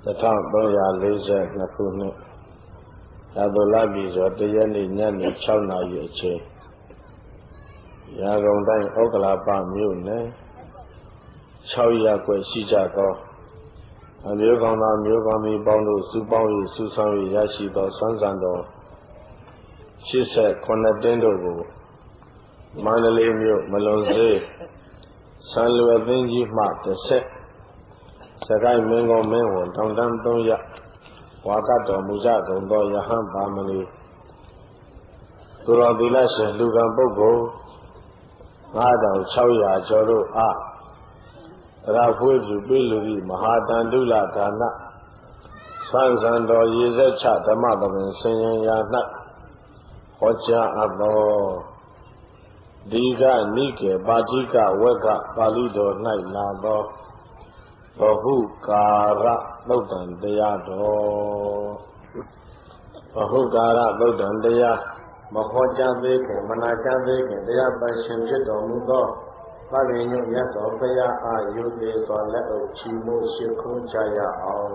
1342ခုနှစ်သာသလပြည်ကျော်တရက်နေ့ညနေ6နာရီအချိန်ရာဂုံတိုင်းဩက္ကလာပမြို့နယ်6ရပ်ကွက်ရှိကြသောအမျိုးကောင်းသားမျိုးကောင်းမီပေါင်းတို့စုပေါင်း၍စုဆောင်၍ရရှိသောဆွမ်းဆံတော်89တင်းတို့ကိုမန္တလေးမြို့မလွန်စေးဆံလူအသင်းကြီးမှတစ်ဆက်စကိုင်းမင်းကုန်းမင်းဝန်တောင်တန်း3ရပ်ဝါကတော်မူကြကုန်သောယဟန်ပါမဏိသူတော်သီလရှင်လူကံပုဂ္ဂိုလ်9600ကျော်တို့အားရာဖွေးပြုပေးလူ၏မဟာတန္တုလဒါနဆွမ်းဆံတော်ရေစက်ချဓမ္မပင်ဆင်ရင်ရာ၌ဟောကြားအပ်သောဒီကနိကေပါဠိကဝက်ကပါဠိတော်၌လာသောဘဟုကာရသုတ်တံတရားတော်ဘဟုကာရသုတ်တံတရားမဟောကြားသေးခင်မနာကြားသေးခင်တရားပိုင်ရှင်ဖြစ်တော်မူသောသဗ္ဗညုမြတ်စွာဘုရားအာယုသေးစွာလက်အုပ်ချီးမွမ်းရှိခိုးကြရအောင်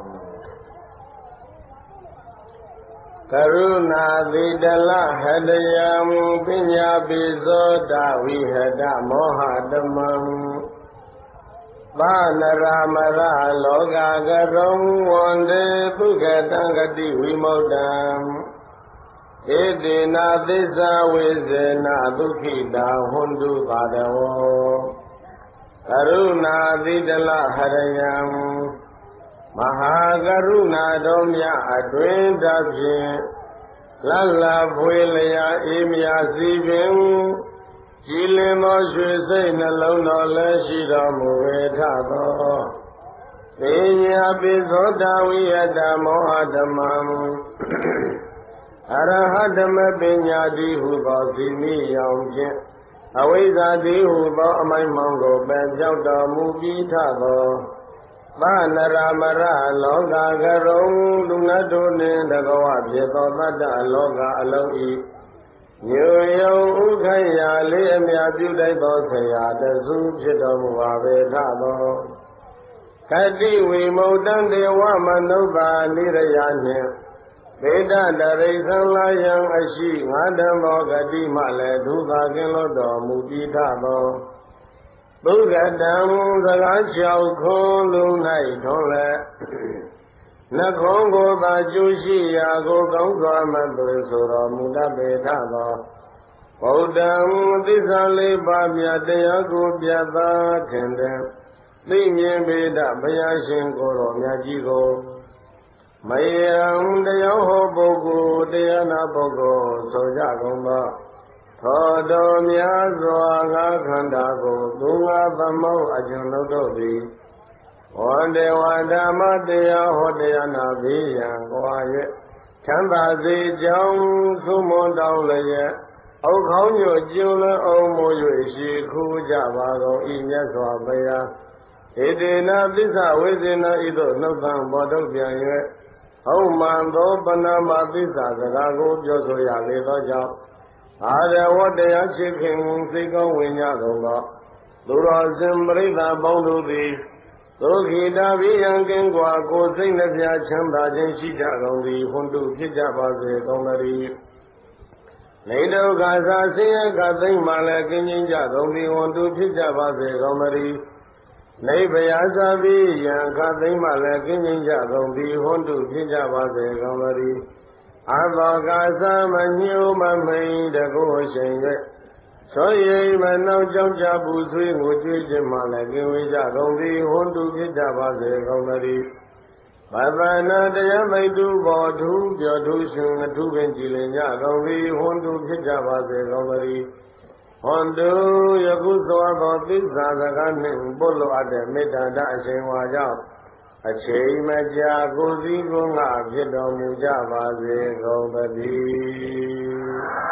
ကရုဏာသီတလဟတယံပညာပိဇောတဝိဟတမောဟတမံဘာနရမရလောကကရုံဝန္တေပုဂ္ဂတံဂတိဝိမု ktံ ဧတေနာသစ္စာဝိဇေနဒုက္ခိတာဟွန္တုပါဒဝောကရုဏာသီတလဟရယံမဟာကရုဏာတော်မြတ်အတွင်တဖြင့်လလဖွေလျာအေးမြစီပင်ကြည်လင်သောရွှေစိတ်နှလုံးတော်လည်းရှိတော်မူဝေထသောပညာပိသောတဝိယတမောဟဓမ္မံအရဟတမပညာတိဟုသောစီမိယောင်ဖြင့်အဝိဇ္ဇာတိဟုသောအမိုက်မောင်ကိုပယ်ပြောက်တော်မူပြီးထသောဘာနရမရလောကကရုံလူနတ်တို့နှင့်တကဝဖြစ်သောတတ္တလောကအလုံးဤညိုယုံဥခိုင်ရာလေးအမြပြုတိုက်သောဆရာတစုဖြစ်တော်မူပါပေထသောကတိဝိမု ktံ ဒေဝမနုဿာနိရယနှင့်ဗေဒတရိသံလာယံအရှိငါတံသောဂတိမှလည်းဒုသာကင်းလို့တော်မူပြီးထသောပုဂ္ဂတံစကား6ခွန်းလုံး၌ထုံးလဲနှခုံးကိုသာကျိုးရှိရာကိုကောင်းစွာမသွေဆိုတော်မူတတ်ပေထသောဗုဒ္ဓံသစ္စာ4ပါးမြတ်တရားကိုပြတ်သားခင်တဲ့သိမြင်ပေတဘုရားရှင်ကိုယ်တော်မြတ်ကြီးကိုမယံတရားဟောပုဂ္ဂိုလ်တရားနာပုဂ္ဂိုလ်ဆိုကြကုန်သောသောတော်များစွာငါခန္ဓာကိုသူငါသမုတ်အကျွန်ုပ်တို့သည်ဝန္တေဝဓမ္မတရားဟောတရားနာပြီးရန်ကွာ၍ချမ်းသာစေကြောင်းသုမွန်တောင်းလျက်အောက်ခေါင်းညွတ်ကျုံလအောင်မူ၍ရှိခိုးကြပါကုန်ဤမြတ်စွာဘုရားဧတေနသစ္စာဝိဇေနဤသို့နှုတ်သံပေါ်ထုတ်ပြန်၍ဟုတ်မှန်သောပဏမသစ္စာစကားကိုပြောဆိုရလေသောကြောင့်အာရဝတ္တရားရှိခင်စိတ်ကောင်းဝင်ကြကုန်သောသူတော်စင်ပရိသတ်ပေါင်းတို့သည်ဒုက္ခိတာဘိယံကင်းကွာကိုယ်စိတ်နှပြချမ်းသာခြင်းရှိကြကုန်သည်ဟွန်တုဖြစ်ကြပါစေကောင်းသတည်းနေဒုက္ခသာဆင်းရဲကသိမ့်မှလည်းကင်းကျင်းကြကုန်သည်ဟွန်တုဖြစ်ကြပါစေကောင်းသတည်းနေဘယာသာဘိယံခသိမ့်မှလည်းကင်းကျင်းကြကုန်သည်ဟွန်တုဖြစ်ကြပါစေကောင်းသတည်းအသောကာသမညှိုးမမိန်တကိုယ်ရှိန်၍သောရိမနောက်ကြောင့်ကြပူဆွေးငိုကြွေးခြင်းမှလည်းကင်းဝေးကြကုန်သည်ဟွန်တုဖြစ်ကြပါစေကောင်းသတည်းပပနာတရားမိတ်တုဘောဓုပြောဓုရှင်အထုပင်ကြည်လင်ကြကုန်သည်ဟွန်တုဖြစ်ကြပါစေကောင်းသတည်းဟွန်တုယခုသောသောသစ္စာစကားနှင့်ပုတ်လို့အပ်တဲ့မေတ္တာတအရှင်ဝါကြောင့်အချိန်မကြာကိုယ်စီကိုငါဖြစ်တော်မူကြပါစေကုန်သတည်း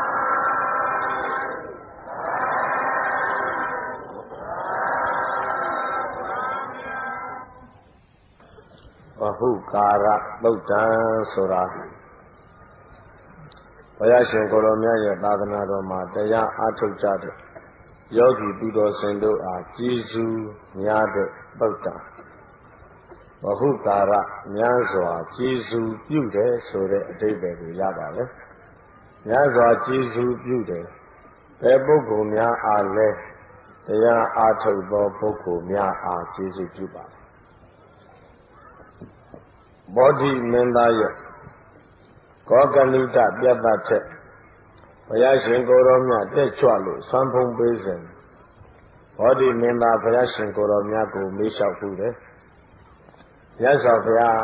ဘဟုကာရသုတ်တံဆိုတာဘုရားရှင်ကိုယ်တော်မြတ်ရဲ့သာသနာတော်မှာတရားအားထုတ်ကြတဲ့ယောဂီသူတော်စင်တို့အားကျေးဇူးများတဲ့သုတ်တံဝဟုကာရများစွာကျေစုပြုတယ်ဆိုတဲ့အဓိပ္ပာယ်ကိုရပါတယ်များစွာကျေစုပြုတယ်ဘယ်ပုဂ္ဂိုလ်များအားလဲတရားအားထုတ်သောပုဂ္ဂိုလ်များအားကျေစုပြုပါတယ်ဘောဓိမင်းသားရဲ့ကောကဏိတပြတ်သက်ချက်ဘုရားရှင်ကိုယ်တော်မြတ်တက်ကြွလို့ဆွမ်းဖုံးပေးစဉ်ဘောဓိမင်းသားဘုရားရှင်ကိုယ်တော်မြတ်ကိုမေးလျှောက်ဘူးတယ်မြတ်စွာဘုရား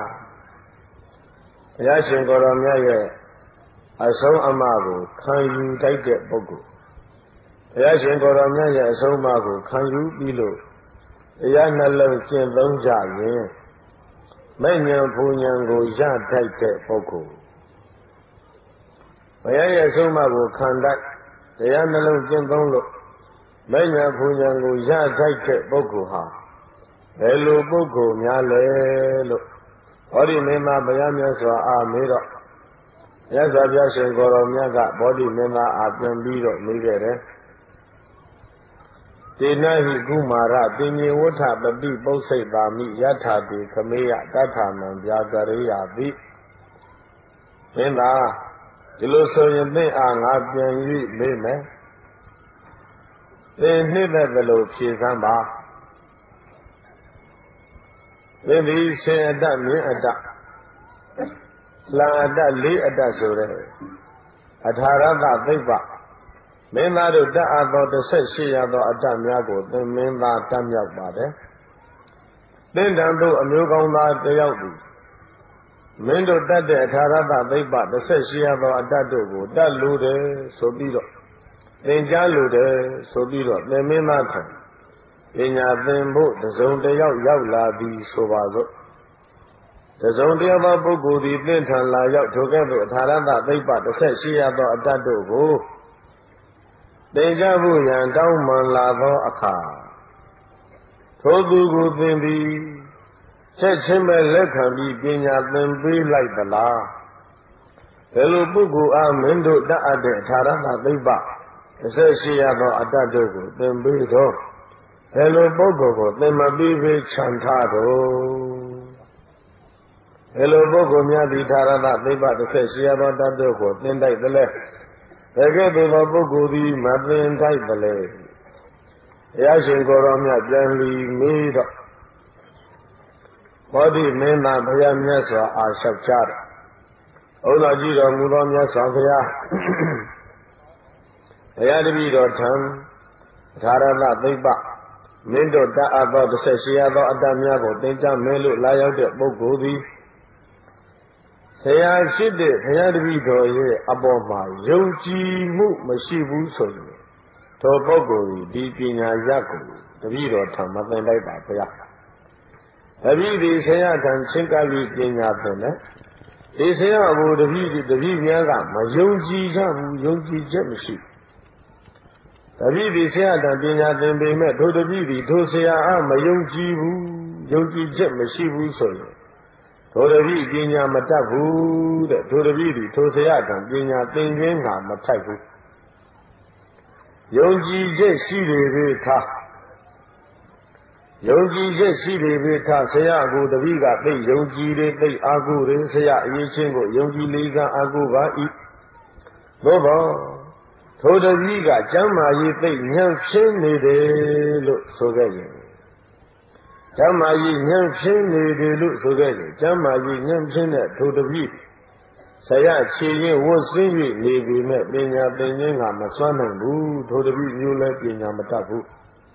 ရှင်ကိုယ်တော်မြတ်ရဲ့အဆုံးအမကိုခံယူတိုက်တဲ့ပုဂ္ဂိုလ်ဘုရားရှင်ကိုယ်တော်မြတ်ရဲ့အဆုံးအမကိုခံယူပြီးလို့တရားနှလုံးကျင့်သုံးကြရင်မဲ့ဉဏ်ဘုံဉဏ်ကိုရတိုက်တဲ့ပုဂ္ဂိုလ်ဘုရားရဲ့အဆုံးအမကိုခံတိုက်တရားနှလုံးကျင့်သုံးလို့မဲ့ဉဏ်ဘုံဉဏ်ကိုရတိုက်တဲ့ပုဂ္ဂိုလ်ဟာဘယ်လိုပုဂ္ဂိုလ်များလဲလို့ဘောဓိမင်းသားဘုရားမြတ်စွာအားမေးတော့မြတ်စွာဘုရားရှင်ကိုယ်တော်မြတ်ကဘောဓိမင်းသားအားပြန်ပြီးတော့မေးခဲ့တယ်တေနဟိကုမာရတိမြေဝဋ္ဌပတိပု္စိတ်သာမိယထာတိခမေယတထာနံဗျာကရေယတိမင်းသားဒီလိုဆိုရင်သင်အားငါပြန်၍မေးမယ်သင်နှစ်သက်သလိုဖြေစမ်းပါသင်သည်ရှင်အတ္တမြင့်အတ္တလံအတ္တလေးအတ္တဆိုတဲ့အထာရတသိပ္ပမင်းသားတို့တတ်အပ်သော18ရာသောအတ္တများကိုသင်မင်းသားတတ်မြောက်ပါတယ်သင်တန်သို့အမျိုးကောင်းသားတယောက်သည်မင်းတို့တတ်တဲ့အထာရတသိပ္ပ18ရာသောအတ္တတို့ကိုတတ်လို့တယ်ဆိုပြီးတော့သင်ကြားလို့တယ်ဆိုပြီးတော့သင်မင်းသားထံပညာသင်ဖို့တစုံတယောက်ရောက်လာသည်ဆိုပါစို့တစုံတယောက်သောပုဂ္ဂိုလ်သည်သင်ထံလာရောက်ထိုကဲ့သို့အထာရတသိပ္ပ18ရာသောအတ္တတို့ကိုသင်ကြားဖို့ရန်တောင်းပန်လာသောအခါထိုသူကိုသင်သည်ချက်ချင်းပဲလက်ခံပြီးပညာသင်ပေးလိုက်သလားဘယ်လိုပုဂ္ဂိုလ်အားမင်းတို့တတ်အပ်တဲ့အထာရတသိပ္ပ18ရာသောအတ္တတို့ကိုသင်ပေးတော့ဘယ်လိုပုဂ္ဂိုလ်ကိုသင်မပေးဘဲခြံထားတော့ဘယ်လိုပုဂ္ဂိုလ်များသည်ထာရတသိပ္ပ18ရာသောတတ်တို့ကိုသင်တိုက်သလဲဘယ်ကဲ့သို့သောပုဂ္ဂိုလ်သည်မသင်တိုက်သလဲဘုရားရှင်ကိုယ်တော်မြတ်ပြန်ပြီးမေးတော့ဘောဓိမင်းသားဘုရားမြတ်စွာအားလျှောက်ချတယ်ဥဒ္ဒကြည့်တော်မူသောမြတ်စွာဘုရားဘုရားတပည့်တော်ထံထာရတသိပ္ပမင်းတို့တတ်အပ်သော18ရာသောအတ္တများကိုသင်ကြားမယ်လို့လာရောက်တဲ့ပုဂ္ဂိုလ်သည်ဆရာရှိတဲ့ဘုရားတပည့်တော်ရဲ့အပေါ်မှာယုံကြည်မှုမရှိဘူးဆိုရင်ထိုပုဂ္ဂိုလ်ဒီပညာရပ်ကိုတပည့်တော်ထံမသင်လိုက်ပါဘုရားတပည့်ဒီဆရာထံချင်းကပ်ပြီးပညာသင်တယ်ဒီဆရာကိုတပည့်များကမယုံကြည်ကြဘူးယုံကြည်ချက်မရှိတပည့်ဒီဆရာထံပညာသင်ပေမဲ့ထိုတပည့်ဒီထိုဆရာအားမယုံကြည်ဘူးယုံကြည်ချက်မရှိဘူးဆိုရင်ထိုတပည့်ပညာမတတ်ဘူးတဲ့ထိုတပည့်ဒီထိုဆရာထံပညာသင်ခြင်းကမထိုက်ဘူးယုံကြည်ချက်ရှိလေပဲထားယုံကြည်ချက်ရှိလေပဲထားဆရာကိုတပည့်ကသိယုံကြည်တယ်သိအားကိုးတယ်ဆရာအရေးချင်းကိုယုံကြည်လေးစားအားကိုးပါ၏သို့သောထိုတပည့်ကကျမ်းမာရေးသိဉာဏ်ဖြင်းနေတယ်လို့ဆိုခဲ့ရင်ကျမ်းမာရေးဉာဏ်ဖြင်းနေတယ်လို့ဆိုခဲ့ရင်ကျမ်းမာရေးဉာဏ်ဖြင်းတဲ့ထိုတပည့်ဆရာခြေရင်ဝတ်စင်း၍နေပြီမဲ့ပညာသင်ခြင်းကမစွမ်းနိုင်ဘူးထိုတပည့်မျိုးလည်းပညာမတတ်ဘူး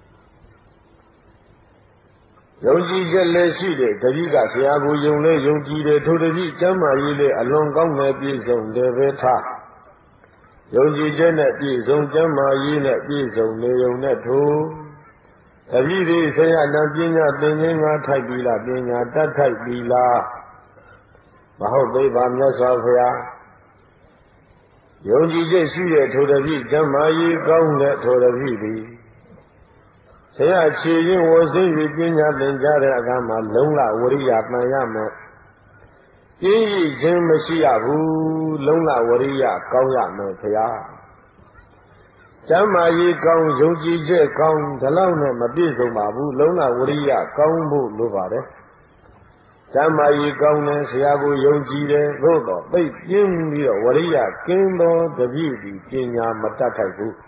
ယုံကြည်ချက်လည်းရှိတယ်တပည့်ကဆရာကိုယုံလဲယုံကြည်တယ်ထိုတပည့်ကျမ်းမာရေးလည်းအလွန်ကောင်းတယ်ပြည့်စုံတယ်ပဲထားယုံကြည်ချက်နဲ့ပြည့်စုံကျမ်းမာရေးနဲ့ပြည့်စုံနေုံနဲ့ထိုတပည့်ဒီဆရာနာပညာသင်ခြင်းကထိုက်ပြီလားပညာတတ်ထိုက်ပြီလားမဟုတ်သေးပါမြတ်စွာဘုရားယုံကြည်ချက်ရှိတဲ့ထိုတပည့်ကျမ်းမာရေးကောင်းတဲ့ထိုတပည့်ဒီဆရာခြေရင်ဝစင်းပြီးပညာသင်ကြားတဲ့အခါမှာလုံးလဝရိယပန်ရမယ်ပြင်းရခြင်းမရှိရဘူးလုံးလဝရိယကောင်းရမယ်ဘုရားကျမ်းမာရေးကောင်းယုံကြည်ချက်ကောင်းဒီလောက်နဲ့မပြည့်စုံပါဘူးလုံးလဝရိယကောင်းဖို့လိုပါတယ်ဇမ္မာရီကောင်းတဲ့ဆရာကိုယုံကြည်တယ်သို့တော့သိပြင်းပြီးတော့ဝရိယကင်းသောတပည့်ဒီပညာမတတ်ထိုက်ဘူး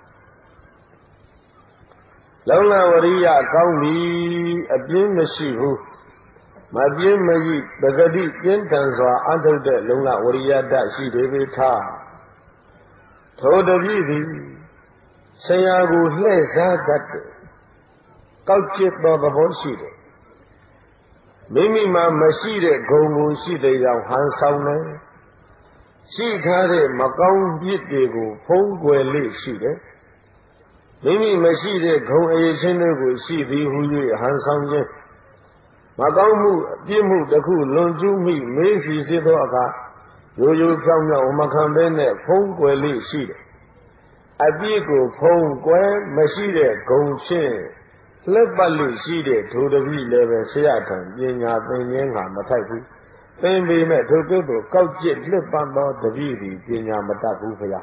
လုံးလဝရိယကောင်းပြီအပြင်းမရှိဘူးမပြင်းမကြီးပဂတိပြင်းထန်စွာအထုတ်တဲ့လုံးလဝရိယတရှိတယ်ပဲထားထိုတပည့်သည်ဆရာကိုလှည့်စားတတ်တယ်ကောက်ကျစ်သောသဘောရှိတယ်မိမိမှာမရှိတဲ့ဂုဏ်ကိုရှိတဲ့ကြောင့်ဟန်ဆောင်တယ်ရှိထားတဲ့မကောင်းပြစ်တွေကိုဖုံးကွယ်လေးရှိတယ်မိမိမရှိတဲ့ဂုဏ်အရေးချင်းတွေကိုရှိသည်ဟု၍ဟန်ဆောင်ခြင်းမကောင်းမှုအပြစ်မှုတစ်ခုလွန်ကျူးမိမေးစီစေသောအခါရိုးရိုးဖြောင်းဖြောင်းမခံဘဲနဲ့ဖုံးကွယ်လေးရှိတယ်အပြစ်ကိုဖုံးကွယ်မရှိတဲ့ဂုဏ်ဖြင့်လက်ပတ်လို့ရှိတဲ့ဒုတပိလည်းပဲဆရာထံပညာသင်ခြင်းကမထိုက်ဘူးသင်ပေမဲ့ဒုတုကိုကောက်ကျစ်လက်ပတ်သောတပိသည်ပညာမတတ်ဘူးဗျာ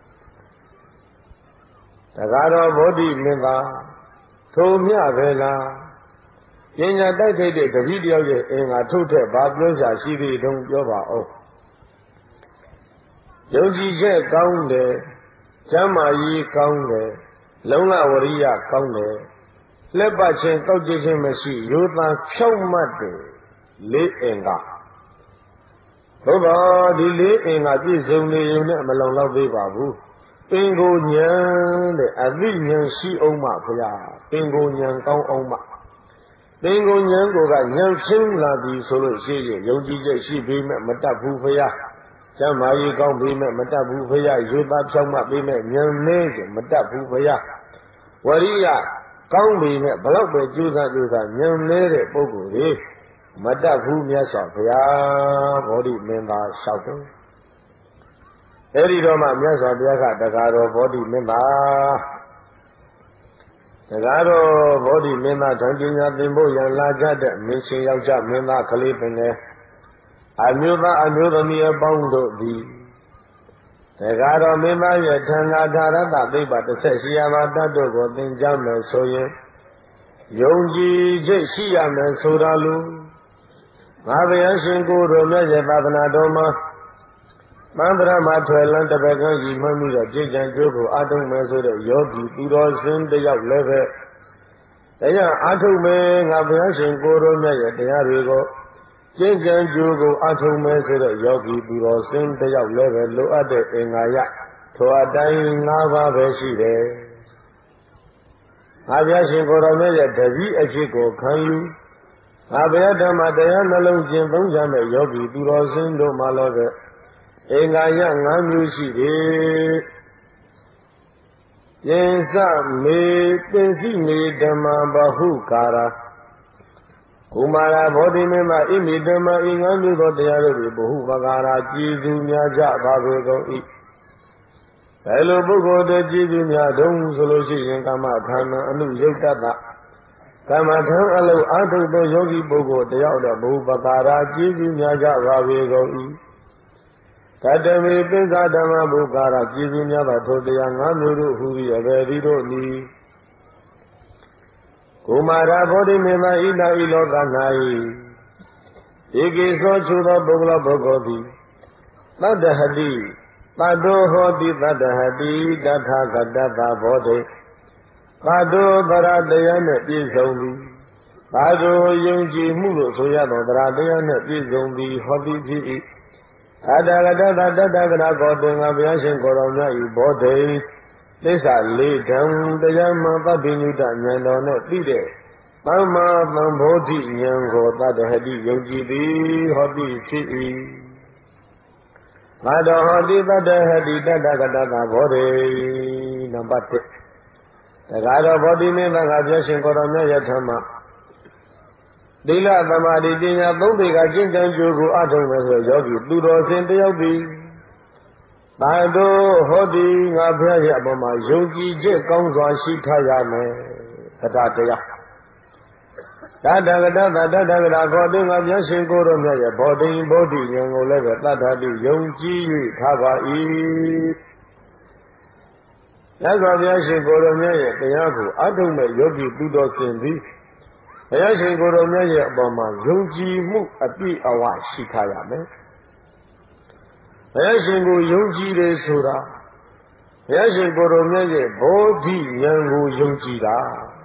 တကားတော်ဗောဓိမင်းသားထိုမြပဲလားပညာတိုက်ထိုက်တဲ့တပိတယောက်ရဲ့အင်္ဂါထုတ်ထက်ဘာပြောရှာရှိသေးတုံးပြောပါဦးယုံကြည်ချက်ကောင်းတယ်ကျမ်းမာရေးကောင်းတယ်လုံလဝရိယကောင်းတယ်လက်ပတ်ခြင်းကောက်ကျစ်ခြင်းမရှိရိုးသားဖြောင့်မတ်တယ်လေးအင်္ဂါဘုရားဒီလေးအင်္ဂါပြည့်စုံနေုံနဲ့မလုံလောက်သေးပါဘူးပင်ကိုဉာဏ်တဲ့အသိဉာဏ်ရှိအောင်ပါဗျာပင်ကိုဉာဏ်ကောင်းအောင်ပါပင်ကိုဉာဏ်ကိုကဉာဏ်ချင်းလာပြီဆိုလို့ရှိရင်ယုံကြည်ချက်ရှိပေမဲ့မတတ်ဘူးဗျာကျမ်းမာရေးကောင်းပေမဲ့မတတ်ဘူးဗျာရိုးသားဖြောင့်မတ်ပေမဲ့ဉာဏ်နည်းမတတ်ဘူးဗျာဝရိယကောင်းပြီနဲ့ဘလောက်ပဲကြိုးစားဉာဏ်နေတဲ့ပုဂ္ဂိုလ်တွေမတတ်ဘူးမြတ်စွာဘုရားဗောဓိမင်းသားလျှောက်တယ်အဲ့ဒီတော့မှမြတ်စွာဘုရားကတကားတော်ဗောဓိမင်းသားတကားတော်ဗောဓိမင်းသားဓမ္မပညာသင်ဖို့ရန်လာကြတဲ့မင်းရှင်ယောက်ျားမင်းသားကလေးပင်လေအမျိုးသားအမျိုးသမီးအပေါင်းတို့သည်တကားတော်မင်းသားရဲ့ထံသာဓာရတသိပ္ပ18ရာပါတတ်တို့ကိုသင်ကြားမယ်ဆိုရင်ယုံကြည်ချက်ရှိရမယ်ဆိုတာလို့ငါဘုရားရှင်ကိုယ်တော်မြတ်ရဲ့သာသနာတော်မှာမန္တရမှာထွယ်လန်းတပည့်ကံကြီးမှတ်ပြီးတော့ကြည်ကြံကြိုးကိုအာထုံမယ်ဆိုတဲ့ယောဂီသူတော်စင်တယောက်လည်းပဲတရားအာထုံမယ်ငါဘုရားရှင်ကိုယ်တော်မြတ်ရဲ့တရားတွေကိုကျင့်ကြံကြိုးကိုအာထုံမယ်ဆိုတဲ့ယောဂီသူတော်စင်တယောက်လည်းပဲလိုအပ်တဲ့အင်္ဂါရထိုအတိုင်း၅ပါးပဲရှိတယ်ငါဘုရားရှင်ကိုယ်တော်မြတ်ရဲ့တပည့်အဖြစ်ကိုခံယူငါဘုရားဓမ္မတရားနှလုံးကျင့်သုံးကြမဲ့ယောဂီသူတော်စင်တို့မှလည်းပဲအင်္ဂါရ၅မျိုးရှိတယ်ယင်စမေပင်စီမေဓမ္မဘဟုကာရာကုမာရဘောဓိမေမဣမိဓမ္မဤ၅မျိုးသောတရားတို့သည်ဘဟုပကာရာကြည်စုများကြပါပေကုန်၏ဘယ်လိုပုဂ္ဂိုလ်တွေကြည်စုများတုံးဆိုလို့ရှိရင်ကာမခန္ဓာအနုယုတ်တတကာမထံအလုံးအာထုသောယောဂီပုဂ္ဂိုလ်တယောက်တော့ဘဟုပကာရာကြည်စုများကြပါပေကုန်၏ကတမေပိစ္ဆဓမ္မဘုကာရကြည်စုများပါထိုတရား၅မျိုးတို့ဟူပြီးအဘယ်သည်တို့နီကုမာရဘောဓိမေမဣနာဤလောက၌ဧကိသောချူသောပုဂ္ဂလပုဂ္ဂိုလ်သည်သတ္တဟတိသတ္တောဟောတိသတ္တဟတိတထာဂတသဘောဓိသတ္တောသရတရားနှင့်ပြည့်စုံသည်သာတို့ယုံကြည်မှုလို့ဆိုရသောသရတရားနှင့်ပြည့်စုံသည်ဟောတိဖြစ်၏အတ္တဂတသတ္တဂရကောတင်္ဂဘုရားရှင်ကိုယ်တော်မြတ်ဤဘောဓိသစ္စာလေးဓမ္မတရားမှသဗ္ဗညုတဉာဏ်တော်နဲ့သိတဲ့သမ္မာသမ္ဗောဓိဉာဏ်ကိုသတ္တဟတိယုံကြည်သည်ဟောတိဖြစ်၏ငါတော်ဟောတိသတ္တဟတိတတ္တဂတသဘောဓိနံပါတ်1တကားတော်ဘောဓိမင်းသားကဘုရားရှင်ကိုယ်တော်မြတ်ရဲ့ဓမ္မသီလသမာဓိပညာသုံးပေကကျင့်ကြံကြိုးကိုအထုံးမယ်ဆိုယောဂီသူတော်စင်တယောက်သည်သာတို့ဟောဒီငါဘုရားရဲ့အပေါ်မှာယုံကြည်ချက်ကောင်းစွာရှိထားရမယ်တရားတရားတတ္တဂတသတ္တဂရခေါ်တဲ့ငါဘုရားရှင်ကိုယ်တော်မြတ်ရဲ့ဘောဓိဘောဓိဉာဏ်ကိုလည်းပဲတတ္တတိယုံကြည်၍ထားပါ၏ရသော်ဘုရားရှင်ကိုယ်တော်မြတ်ရဲ့တရားကိုအထုံးမဲ့ယောဂီသူတော်စင်သည်ဘုရားရှင်ကိုယ်တော်မြတ်ရဲ့အပေါ်မှာယုံကြည်မှုအပြည့်အဝရှိထားရမယ်ဘုရားရှင်ကိုယုံကြည်တယ်ဆိုတာဘုရားရှင်ကိုယ်တော်မြတ်ရဲ့ဘောဓိဉာဏ်ကိုယုံကြည်တာ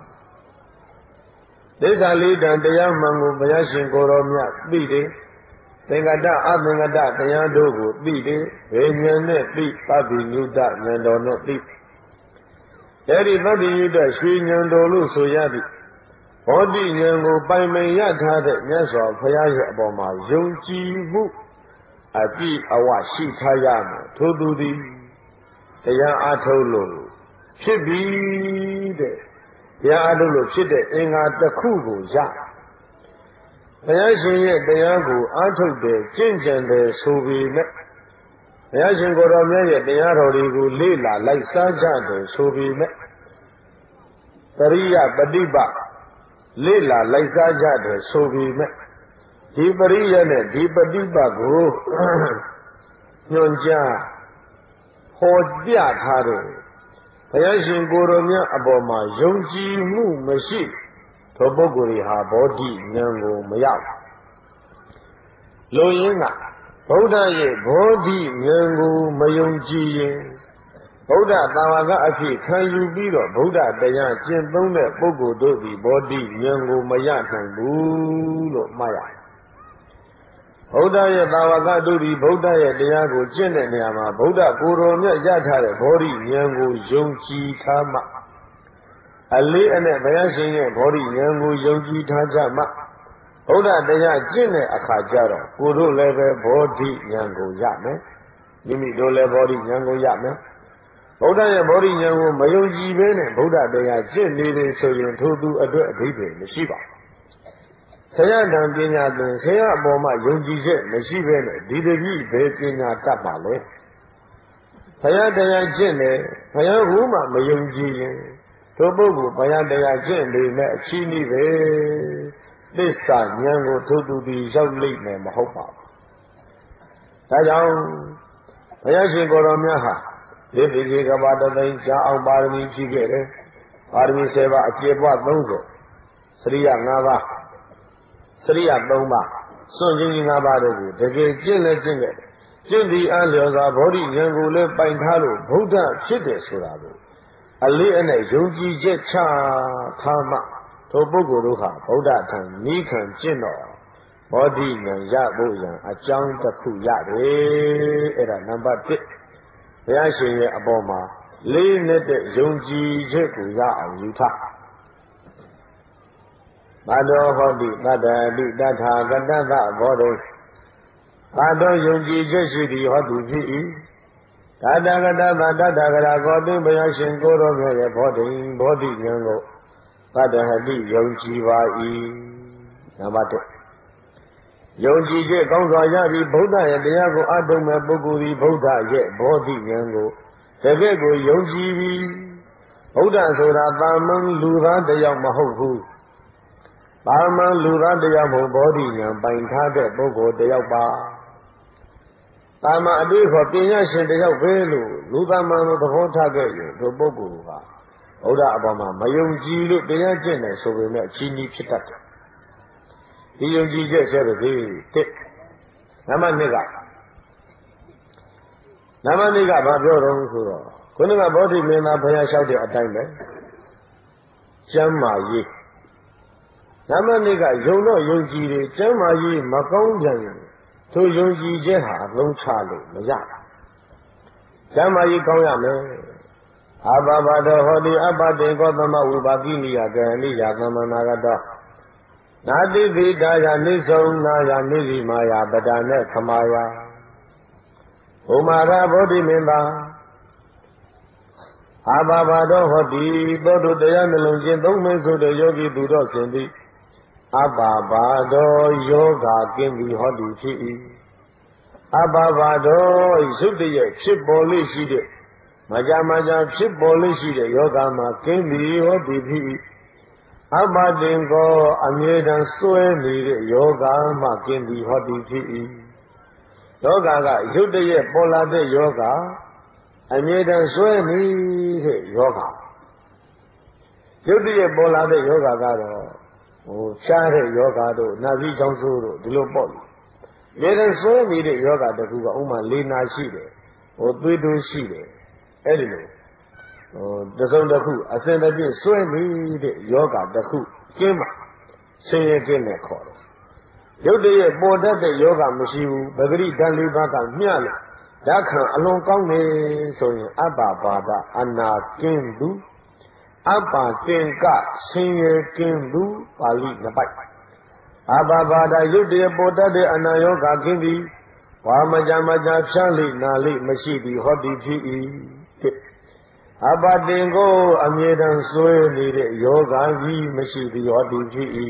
သစ္စာလေးတန်တရားမှန်ကိုဘုရားရှင်ကိုယ်တော်မြတ်သိတယ်သင်္ကတအသင်္ကတတရားတို့ကိုသိတယ်ဘယ်ဉာဏ်နဲ့သိသဗ္ဗညုတဉာဏ်တော်နဲ့သိအဲဒီသဗ္ဗညုတရွှေဉာဏ်တော်လို့ဆိုရသည်ဘောဓိဉာဏ်ကိုပိုင်ပိုင်ရထားတဲ့မြတ်စွာဘုရားရဲ့အပေါ်မှာယုံကြည်မှုအပြည့်အဝရှိထားရမယ်ထို့သူသည်တရားအားထုတ်လို့ဖြစ်ပြီတဲ့တရားအားထုတ်လို့ဖြစ်တဲ့အင်္ဂါတစ်ခုကိုရဘုရားရှင်ရဲ့တရားကိုအားထုတ်တယ်ကျင့်ကြံတယ်ဆိုပေမဲ့ဘုရားရှင်ကိုယ်တော်မြတ်ရဲ့တရားတော်တွေကိုလေ့လာလိုက်စားကြတယ်ဆိုပေမဲ့ပရိယပฏิပတ်လေ့လာလိုက်စားကြတယ်ဆိုပေမဲ့ဒီပရိယနဲ့ဒီပฏิပတ်ကိုညွှန်ကြားဟောပြထားတယ်ဘုရားရှင်ကိုယ်တော်မြတ်အပေါ်မှာယုံကြည်မှုမရှိသောပုဂ္ဂိုလ်တွေဟာဘောဓိဉာဏ်ကိုမရဘူးလူရင်းကဗုဒ္ဓရဲ့ဘောဓိဉာဏ်ကိုမယုံကြည်ရင်ဗုဒ္ဓသာဝကအဖြစ်ခံယူပြီးတော့ဗုဒ္ဓတရားကျင့်သုံးတဲ့ပုဂ္ဂိုလ်တို့သည်ဘောဓိဉာဏ်ကိုမရနိုင်ဘူးလို့မှတ်ရတယ်ဗုဒ္ဓရဲ့သာဝကတို့သည်ဗုဒ္ဓရဲ့တရားကိုကျင့်တဲ့နေရာမှာဗုဒ္ဓကိုယ်တော်မြတ်ရထားတဲ့ဘောဓိဉာဏ်ကိုယုံကြည်ထားမှအလေးအနက်ဘုရားရှင်ရဲ့ဘောဓိဉာဏ်ကိုယုံကြည်ထားကြမှဗုဒ္ဓတရားကျင့်တဲ့အခါကျတော့ကိုယ်တို့လည်းပဲဘောဓိဉာဏ်ကိုရမယ်မိမိတို့လည်းဘောဓိဉာဏ်ကိုရမယ်ဗုဒ္ဓရဲ့ဘောဓိဉာဏ်ကိုမယုံကြည်ဘဲနဲ့ဗုဒ္ဓတရားကျင့်နေတယ်ဆိုရင်ထိုသူအတွက်အဓိပ္ပာယ်မရှိပါဘူးဆရာတန်ပညာသင်ဆရာအပေါ်မှာယုံကြည်ချက်မရှိဘဲနဲ့ဒီတပည့်ဘယ်ပညာတတ်ပါလဲဘုရားတရားကျင့်တယ်ဘုရားဘုမှမယုံကြည်ရင်ထိုပုဂ္ဂိုလ်ဘုရားတရားကျင့်နေမဲ့အချီးနှီးပဲသစ္စာဉာဏ်ကိုထိုသူသည်ရောက်လိမ့်မယ်မဟုတ်ပါဘူးဒါကြောင့်ဘုရားရှင်ကိုယ်တော်မြတ်ဟာဒီပိစိကဘာတသိန်းကြာအောင်ပါရမီဖြည့်ခဲ့တယ်ပါရမီ7ပါးအကျေပွား30စရိယ5ပါးစရိယ3ပါးစွန့်ခြင်း5ပါးတို့ကိုတကယ်ကျင့်လဲကျင့်ခဲ့တယ်ကျင့်သည်အားလျော်စွာဘောဓိဉာဏ်ကိုလည်းပိုင်ထားလို့ဗုဒ္ဓဖြစ်တယ်ဆိုတာကိုအလေးအနက်ယုံကြည်ချက်ချထားမှထိုပုဂ္ဂိုလ်တို့ဟာဗုဒ္ဓထံနိခံကျင့်တော့ဘောဓိဉာဏ်ရဖို့ရန်အကြောင်းတစ်ခုရတယ်အဲ့ဒါနံပါတ်1ဘုရားရှင်ရဲ့အပေါ်မှာလေးနဲ့ယုံကြည်ချက်ကိုရအောင်ယူထားဘဒ္ဒောဟောတိတတ္တတိတထာဂတ္တသဘောဓိဘဒ္ဒောယုံကြည်ချက်ရှိသည်ဟောသူဖြစ်၏တတ္တဂတ္တသတတ္တဂရကောတိဘုရားရှင်ကိုယ်တော်မြတ်ရဲ့ဘောဓိဉာဏ်ကိုဘဒ္ဒဟတိယုံကြည်ပါ၏နံပါတ်1ယုံကြည်ချက်ကောင်းစွာရပြီးဗုဒ္ဓရဲ့တရားကိုအထုံးမဲ့ပုဂ္ဂိုလ်သည်ဗုဒ္ဓရဲ့ဘောဓိဉာဏ်ကိုတကယ့်ကိုယုံကြည်ပြီးဗုဒ္ဓဆိုတာတာမန်လူသားတယောက်မဟုတ်ဘူးတာမန်လူသားတယောက်မဟုတ်ဘောဓိဉာဏ်ပိုင်ထားတဲ့ပုဂ္ဂိုလ်တယောက်ပါတာမန်အတွေ့ခေါ်ပညာရှင်တယောက်ပဲလို့လူသားမှန်လို့သဘောထားခဲ့ရင်ဒီပုဂ္ဂိုလ်ကဗုဒ္ဓအပေါ်မှာမယုံကြည်လို့တရားကျင့်တယ်ဆိုပေမဲ့အချင်းကြီးဖြစ်တတ်တယ်ဒီယုံကြည်ချက်ဆိုတဲ့တစ်နံပါတ်2ကဘာပြောတော့ဆိုတော့ခုနကဘောဓိမင်းသားဘုရားလျှောက်တဲ့အတိုင်းပဲကျမ်းမာရေးနံပါတ်2ကယုံတော့ယုံကြည်တယ်ကျမ်းမာရေးမကောင်းပြန်ရင်ထိုယုံကြည်ချက်ဟာလုံးချလို့မရဘူးကျမ်းမာရေးကောင်းရမယ်အဘဘတောဟောတိအပတေကောသမဝိပါကိနိယကံနိယသမနာဂတောနာတိပိတာယနိသုံနာယနိရိမာယပဒနဲ့ခမာယဘုမာရဗောဓိမင်းသာအဘဘတောဟောတိသောတုတရားနှလုံးကျင့်သုံးမင်းဆိုတဲ့ယောဂီသူတော်ရှင်သည်အဘဘတောယောဂကင်းပြီးဟောတိဖြစ်၏အဘဘတောသုတ္တရဲ့ဖြစ်ပေါ်လေးရှိတဲ့မကြမကြဖြစ်ပေါ်လေးရှိတဲ့ယောဂမှာကင်းပြီးဟောတိဖြစ်၏အပတင်ကောအမြဲတမ်းစွဲနေတဲ့ယောဂမှကင်းပြီးဟောတိဖြစ်၏ယောဂကရုပ်တရက်ပေါ်လာတဲ့ယောဂအမြဲတမ်းစွဲနေတဲ့ယောဂရုပ်တရက်ပေါ်လာတဲ့ယောဂကတော့ရှားတဲ့ယောဂတို့နာသီချောင်းဆိုးတို့ဒီလိုပေါ့လေဒါဆွဲနေတဲ့ယောဂတခုကဥမာလေနာရှိတယ်သွေးတိုးရှိတယ်အဲ့ဒီလိုတစုံတစ်ခုအစဉ်တစ်ပြည့်ဆွဲနေတဲ့ယောဂတစ်ခုကျင်းမှာဆင်းရဲခြင်းနဲ့ခေါ်တယ်ရုပ်တရက်ပေါ်တတ်တဲ့ယောဂမရှိဘူးပဂရိဓာတ်လေးပါးကမျှလို့ဓာတ်ခံအလွန်ကောင်းနေဆိုရင်အပ္ပဘာဒအနာကင်းသူအပ္ပတင်ကဆင်းရဲကင်းသူပါဠိနှစ်ပိုက်အပ္ပဘာဒရုပ်တရက်ပေါ်တတ်တဲ့အနာယောဂကင်းသည်ဘာမကြမကြဖြန်းလိနာလိမရှိသည်ဟောသည်ဖြစ်၏အပ္ပတင်ကိုအမြဲတမ်းဆွဲနေတဲ့ယောဂကြီးမရှိသည်ဟောသည်ဖြစ်၏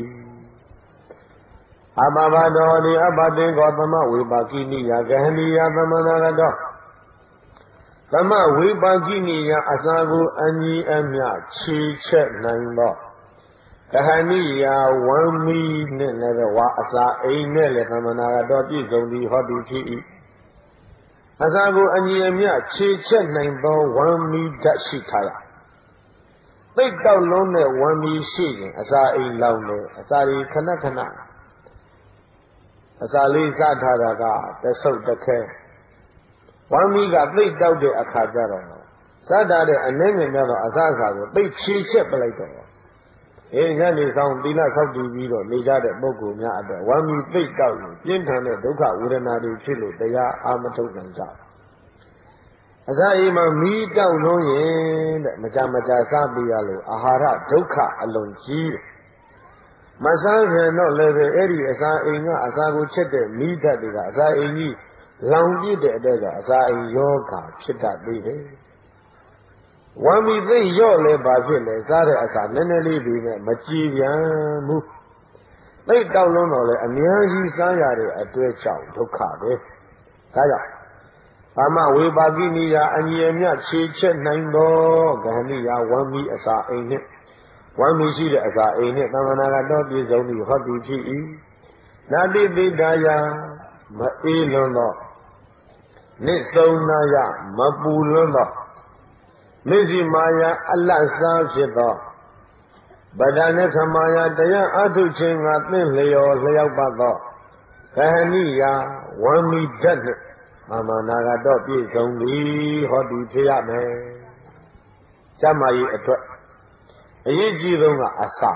အပ္ပဘာဒောဒီအပ္ပတင်ကိုသမဝေပါကိနိယဂဟဏိယသမဏဂတောသမဝေပါကိနိယအစာကိုအညီအမျှခြေချက်နိုင်သောဂဟဏိယဝမ်းမီနဲ့လည်းဝါအစာအိမ်နဲ့လည်းသမဏဂတောပြည့်စုံသည်ဟောသည်ဖြစ်၏အစာကိုအညီအမျှခြေချက်နိုင်သောဝမ်းမီဓာတ်ရှိထားရသိတ်တောက်လုံးနဲ့ဝမ်းမီရှိရင်အစာအိမ်လောင်တယ်အစာတွေခဏခဏအစာလေးစားထားတာကတဆုပ်တခဲဝမ်းမီးကသိပ်တောက်တဲ့အခါကျတော့စားထားတဲ့အနှဲငယ်များတော့အစာကိုသိပ်ချီချက်ပလိုက်တော့ညနေဆောင်သီလဆောက်တည်ပြီးတော့နေကြတဲ့ပုဂ္ဂိုလ်များအတွက်ဝမ်းမီးသိပ်တောက်ရင်ပြင်းထန်တဲ့ဒုက္ခဝေဒနာတွေဖြစ်လို့တရားအာမထုတ်နိုင်ကြအစာအိမ်မှာမီးတောက်လို့ရင်တဲ့မကြမကြစားပြရလို့အာဟာရဒုက္ခအလွန်ကြီးတယ်မစားပြန်တော့လည်းပဲအဲ့ဒီအစာအိမ်ကအစာကိုချက်တဲ့မိဓာတ်တွေကအစာအိမ်ကြီးလောင်ပြည့်တဲ့အတွက်ကြောင့်အစာအိမ်ယောဂဖြစ်တတ်သေးတယ်။ဝမ်းမီသိရော့လဲပါဖြစ်လဲစားတဲ့အစာနည်းနည်းလေးပြီးနဲ့မကြည်ပြန်ဘူး။သိတောက်လုံးတော့လဲအများကြီးစားရတဲ့အတွက်ကြောင့်ဒုက္ခပဲ။ဒါကြောင့်ဘာမဝေပါကိနိယအညီအမျှခြေချက်နိုင်သောဂဟဏိယဝမ်းမီအစာအိမ်နဲ့ဝမ်းမရှိတဲ့အစာအိမ်နဲ့သံဃနာကတော့ပြည့်စုံပြီးဟောဒီဖြစ်၏နာတိတိတယမအေးလွန်းသောနိစုံနာယမပူလွန်းသောမိစီမာယအလတ်စားဖြစ်သောဗဒနခမာယတရားအထုခြင်းကသင်လျော်လျောက်ပတ်သောဂဟဏိယဝမ်းမိဓာတ်နှင့်မမနာကတော့ပြည့်စုံသည်ဟောဒီဖြစ်ရမယ်ကျမ်းမာရေးအတွက်အရေးကြီးဆုံးကအစာ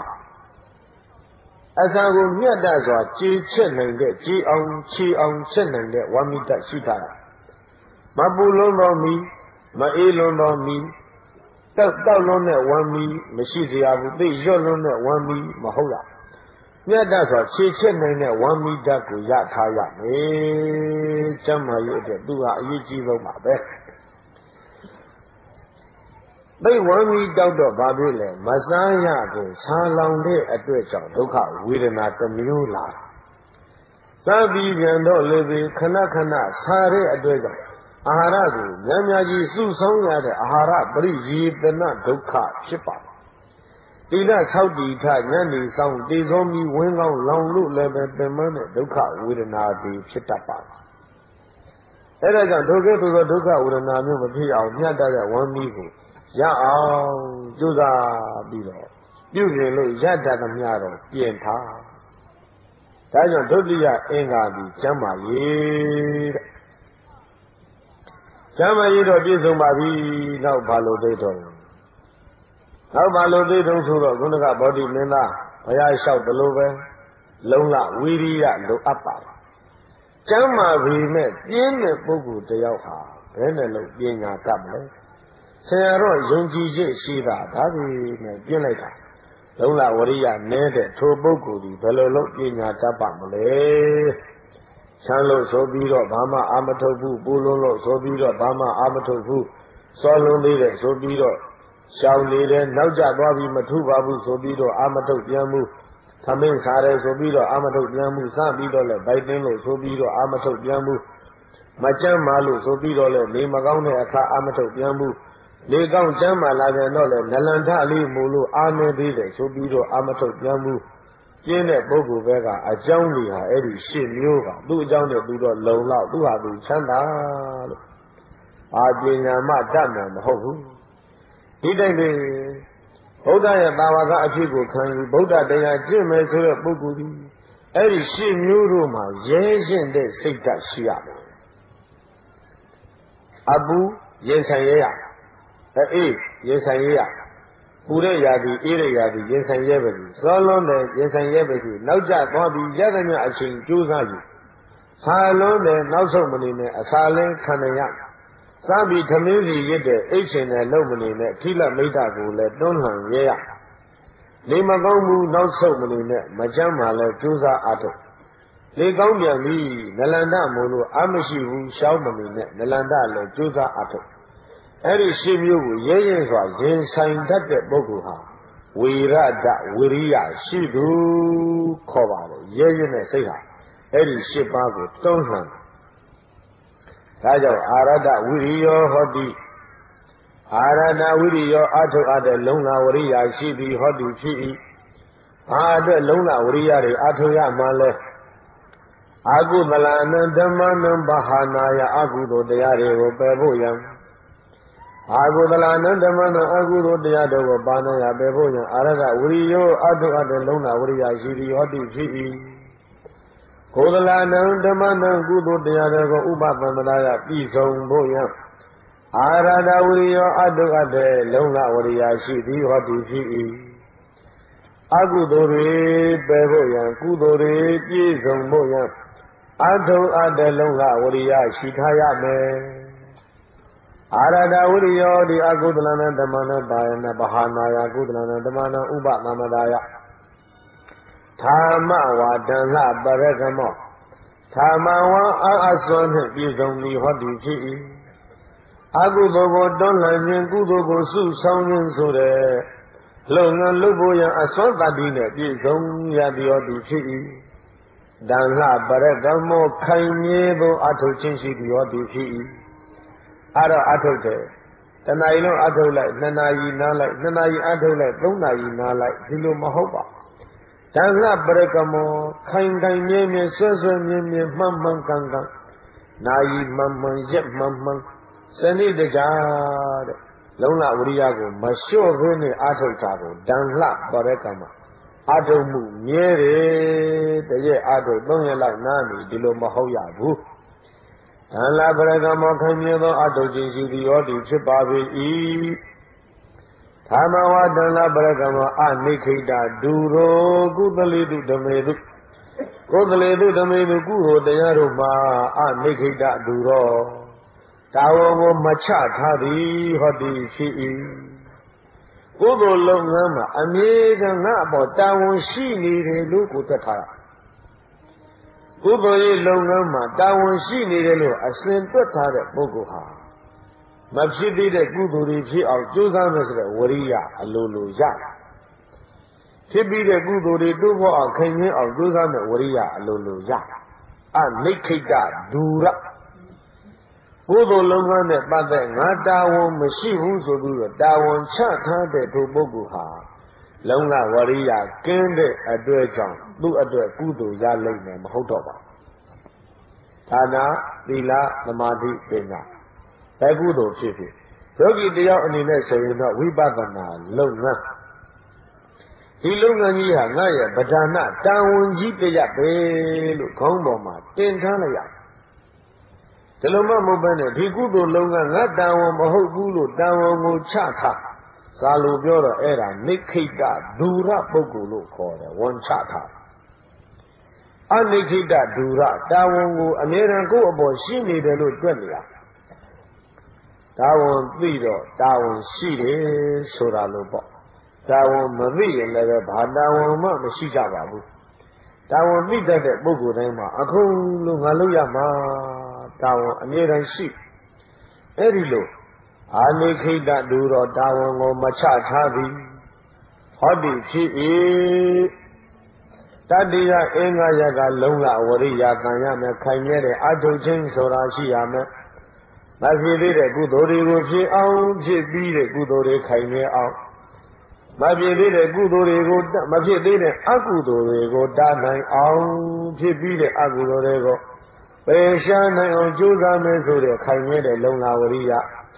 ကိုမြတ်တတ်စွာကြည်ချက်နိုင်တဲ့ကြည်အောင်ချီအောင်ချက်နိုင်တဲ့ဝါမိတတ်ရှိတာမပူလွန်းသောမီမအေးလွန်းသောမီတောက်လွန်းတဲ့ဝမ်းမီမရှိเสียဘူးသိရွတ်လွန်းတဲ့ဝမ်းမီမဟုတ်လားမြတ်တတ်စွာခြေချက်နိုင်တဲ့ဝမ်းမီတတ်ကိုရထားရမယ်ကျမ်းမာရေးအတွက်သူဟာအရေးကြီးဆုံးပါပဲသိဝမ်းမီတောက်တော့ဘာဖြစ်လဲမစားရခင်ဆာလောင်တဲ့အတွက်ကြောင့်ဒုက္ခဝေဒနာတစ်မျိုးလာစားပြီးပြန်တော့လည်းပဲခဏခဏစားတဲ့အတွက်ကြောင့်အာဟာရကိုများများကြီးစုဆောင်းရတဲ့အာဟာရပရိယေတနာဒုက္ခဖြစ်ပါတယ်တိလဆောက်တည်ထညနေဆောင်တေဇောမီဝင်းကောင်းလောင်လို့လည်းပဲပင်မတဲ့ဒုက္ခဝေဒနာတွေဖြစ်တတ်ပါတယ်အဲဒါကြောင့်ဒုက္ခသို့သောဒုက္ခဝေဒနာမျိုးမဖြစ်အောင်မြတ်တတဲ့ဝမ်းမီကိုရအောင်ကြိုးစားပြီးတော့ပြုပြင်လို့ရတတ်သမျှတော့ပြင်ထားဒါကြောင့်ဒုတိယအင်္ဂါဒီကျမ်းမာရေးတဲ့ကျမ်းမာရေးတော့ပြည့်စုံပါပြီနောက်ဘာလို့သိတော့နောက်ဘာလို့သိတော့ဆိုတော့ခုနကဗောဓိမင်းသားဘုရားလျှောက်တယ်လို့ပဲလုံလဝီရိယလိုအပ်ပါတယ်ကျမ်းမာပြီမဲ့ပြင်းတဲ့ပုဂ္ဂိုလ်တယောက်ဟာဘယ်နဲ့လို့ပညာတတ်မလဲဆရာတော့ယုံကြည်ချက်ရှိတာဒါပေမဲ့ပြင်းလိုက်တာလုံလဝရိယနဲတဲ့ထိုပုဂ္ဂိုလ်ဒီဘယ်လိုလုပ်ပညာတတ်ပါမလဲချမ်းလို့ဆိုပြီးတော့ဘာမှအာမထုတ်ဘူးပူလုံးလို့ဆိုပြီးတော့ဘာမှအာမထုတ်ဘူးစောလုံးသေးတယ်ဆိုပြီးတော့ရှောင်နေတယ်နောက်ကျသွားပြီးမထုပါဘူးဆိုပြီးတော့အာမထုတ်ပြန်မှုသမင်းစားတယ်ဆိုပြီးတော့အာမထုတ်ပြန်မှုစပြီးတော့လည်းဗိုက်တင်းလို့ဆိုပြီးတော့အာမထုတ်ပြန်မှုမကြမ်းမာလို့ဆိုပြီးတော့လည်းနေမကောင်းတဲ့အခါအာမထုတ်ပြန်မှုလေကောင်းကျမ်းမာလာပြန်တော့လည်းနလန်ထလေးမို့လို့အာနေသေးတယ်ဆိုပြီးတော့အာမထုတ်ပြန်မှုကျင်းတဲ့ပုဂ္ဂိုလ်ပဲကအကြောင်းတွေဟာအဲ့ဒီရှစ်မျိုးကသူ့အကြောင်းနဲ့သူတော့လုံလောက်သူဟာသူချမ်းသာလို့အာပညာမှတတ်မှာမဟုတ်ဘူးဒီတိုင်းပဲဗုဒ္ဓရဲ့သာဝကအဖြစ်ကိုခံယူဗုဒ္ဓတရားကျင့်မယ်ဆိုတဲ့ပုဂ္ဂိုလ်ဒီအဲ့ဒီရှစ်မျိုးတို့မှာရဲရင်တဲ့စိတ်ဓာတ်ရှိရမယ်အပူရင်ဆိုင်ရအေးရင်ဆိုင်ရပူတဲ့ရာသီအေးတဲ့ရာသီရင်ဆိုင်ရဲပဲဒီစောလုံးတဲ့ရင်ဆိုင်ရဲပဲဒီနောက်ကျသွားပြီးရသမျှအချိန်ကြိုးစားယူဆာလုံးတဲ့နောက်ဆုံးမနေနဲ့အစာလင်းခံရစားပြီးသမင်းစီရစ်တဲ့အိတ်ရှင်နဲ့လုံမနေနဲ့ထိလမိတ်တာကိုလည်းတွန်းလှန်ရဲရနေမကောင်းဘူးနောက်ဆုံးမနေနဲ့မကြမ်းမှလည်းကြိုးစားအားထုတ်လေကောင်းပြန်ပြီနလန္ဒမို့လို့အမရှိဘူးရှောင်းမနေနဲ့နလန္ဒလည်းကြိုးစားအားထုတ်အဲ့ဒီရှင်းမျိုးကိုရဲရဲစွာရင်ဆိုင်တတ်တဲ့ပုဂ္ဂိုလ်ဟာဝေရဒဝိရိယရှိသူခေါ်ပါတယ်ရဲရဲနဲ့စိတ်ဟာအဲ့ဒီရှစ်ပါးကိုတွန်းလှန်ဒါကြောင့်အာရဒဝိရိယောဟောတိအာရဏဝိရိယောအထုအပ်တဲ့လုံလဝရိယရှိသည်ဟောတိဖြစ်၏ဘာအတွက်လုံလဝရိယတွေအထုရမှလဲအာကုသလနံဓမ္မနံဘာဟာနာယအကုသိုလ်တရားတွေကိုပယ်ဖို့ရန်အာကုသလနံဓမ္မနံအကုသိုလ်တရားတွေကိုပါဏယပယ်ဖို့ရန်အာရဒဝိရိယောအထုအပ်တဲ့လုံလဝရိယရှိသည်ဟောတိဖြစ်၏ကုသလနံဓမ္မနံကုသိုလ်တရားတွေကိုဥပပန္နရာပြည်ဆုံးဖို့ရန်အာရဒဝိရိယောအထုအပ်တဲ့လုံလဝရိယရှိသည်ဟောတိဖြစ်၏အကုသိုလ်တွေပယ်ဖို့ရန်ကုသိုလ်တွေပြည့်စုံဖို့ရန်အထုအပ်တဲ့လုံလဝရိယရှိထားရမယ်အာရဒဝိရိယောဒီအကုသလနံဓမ္မနံပါယနဗဟာနာယကုသလနံဓမ္မနံဥပသမဒါယသာမဝါဒံလပရကမောသာမဝါအစွမ်းနှင့်ပြည့်စုံသည်ဟောတိဖြစ်၏အကုသိုလ်ကိုတွန်းလှန်ခြင်းကုသိုလ်ကိုစုဆောင်ခြင်းဆိုတဲ့လုံငန်းလုပ်ဖို့ရန်အစွမ်းတတ္တိနဲ့ပြည့်စုံရသည်ဟောတိဖြစ်၏ဒံလပရကမောခိုင်မြဲသောအထုတ်ခြင်းရှိသည်ဟောတိဖြစ်၏အဲ့တော့အထုတ်တယ်တဏှာကြီးလုံးအထုတ်လိုက်2နာရီနားလိုက်2နာရီအထုတ်လိုက်3နာရီနားလိုက်ဒီလိုမဟုတ်ပါဒံလပရကမောခိုင်ခိုင်မြဲမြဲဆွဲဆွဲမြဲမြဲမှန်မှန်ကန်ကန်နာယီမှန်မှန်ရက်မှန်မှန်စနစ်တကျတဲ့လုံလဝရိယကိုမလျှော့ဘဲနဲ့အာထုတ်တာကိုဒံလပရကမောအာထုတ်မှုမြဲတယ်တရက်အာထုတ်3ရက်လောက်နားနေဒီလိုမဟုတ်ရဘူးဒံလပရကမောခိုင်မြဲသောအာထုတ်ခြင်းရှိသည်ဟောတိဖြစ်ပါ၏သာမဝဒလပရကမောအနိခိတဒူရောကုသလေတုဓမေတုကုသလေတုဓမေတုကုသိုလ်တရားတို့မှာအနိခိတဒူရောတာဝန်ကိုမချထားသည်ဟောတိဖြစ်၏ကုသိုလ်လုပ်ငန်းမှာအမြဲတမ်းငါအပေါ်တာဝန်ရှိနေတယ်လို့ကိုသက်ထားတာကုသိုလ်ရေးလုပ်ငန်းမှာတာဝန်ရှိနေတယ်လို့အစဉ်တွက်ထားတဲ့ပုဂ္ဂိုလ်ဟာမဖြစ်သေးတဲ့ကုသိုလ်တွေဖြစ်အောင်ကြိုးစားမယ်ဆိုတဲ့ဝရိယအလိုလိုရဖြစ်ပြီးတဲ့ကုသိုလ်တွေတိုးဖို့အောင်ခိုင်မြဲအောင်ကြိုးစားမယ်ဝရိယအလိုလိုရအနိခိတဒူရကုသိုလ်လုပ်ငန်းနဲ့ပတ်သက်ငါတာဝန်မရှိဘူးဆိုပြီးတော့တာဝန်ချထားတဲ့ထိုပုဂ္ဂိုလ်ဟာလုံလဝရိယကင်းတဲ့အတွေ့အကြောင်းသူ့အတွက်ကုသိုလ်ရလိမ့်မယ်မဟုတ်တော့ပါဒါနာသီလသမာဓိပညာဘယ်ကုသိုလ်ဖြစ်ဖြစ်ယောဂီတယောက်အနေနဲ့ဆိုရင်တော့ဝိပဿနာလုပ်ငန်းဒီလုပ်ငန်းကြီးဟာငါရဲ့ဗဒနာတာဝန်ကြီးတရပဲလို့ခေါင်းပေါ်မှာတင်ထားလိုက်ရဒီလိုမှမဟုတ်ဘဲနဲ့ဒီကုသိုလ်လုပ်ငန်းငါတာဝန်မဟုတ်ဘူးလို့တာဝန်ကိုချထားဇာလိုပြောတော့အဲ့ဒါနိခိတဒူရပုဂ္ဂိုလ်လို့ခေါ်တယ်ဝန်ချထားအနိခိတဒူရတာဝန်ကိုအမြဲတမ်းကိုယ့်အပေါ်ရှိနေတယ်လို့တွက်နေရတာဝန်သိတော့တာဝန်ရှိတယ်ဆိုတာလို့ပေါ့တာဝန်မသိရင်လည်းဘာတာဝန်မှမရှိကြပါဘူးတာဝန်သိတတ်တဲ့ပုဂ္ဂိုလ်တိုင်းမှာအခုလို့ငါလုပ်ရမှာတာဝန်အမြဲတမ်းရှိအဲ့ဒီလိုအာနိခိတဒူရောတာဝန်ကိုမချထားသည်ဟောတိဖြစ်၏တတိယအင်္ဂါရကလုံလဝရိယကံရမယ်ခိုင်မြဲတဲ့အထုတ်ခြင်းဆိုတာရှိရမယ်မဖြစ်သေးတဲ့ကုသိုလ်တွေကိုဖြစ်အောင်ဖြစ်ပြီးတဲ့ကုသိုလ်တွေခိုင်မြဲအောင်မဖြစ်သေးတဲ့ကုသိုလ်တွေကိုမဖြစ်သေးတဲ့အကုသိုလ်တွေကိုတားနိုင်အောင်ဖြစ်ပြီးတဲ့အကုသိုလ်တွေကိုပယ်ရှားနိုင်အောင်ကြိုးစားမယ်ဆိုတဲ့ခိုင်မြဲတဲ့လုံလဝရိယ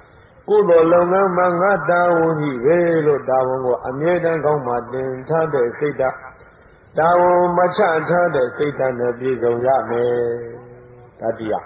ကုသိုလ်လုပ်ငန်းမှာငါတာဝန်ကြီးပဲလို့တာဝန်ကိုအမြဲတမ်းကောင်းမှတင်ထားတဲ့စိတ်ဓာတ်တာဝန်မချထားတဲ့စိတ်ဓာတ်နဲ့ပြည့်စုံရမယ်တတိယ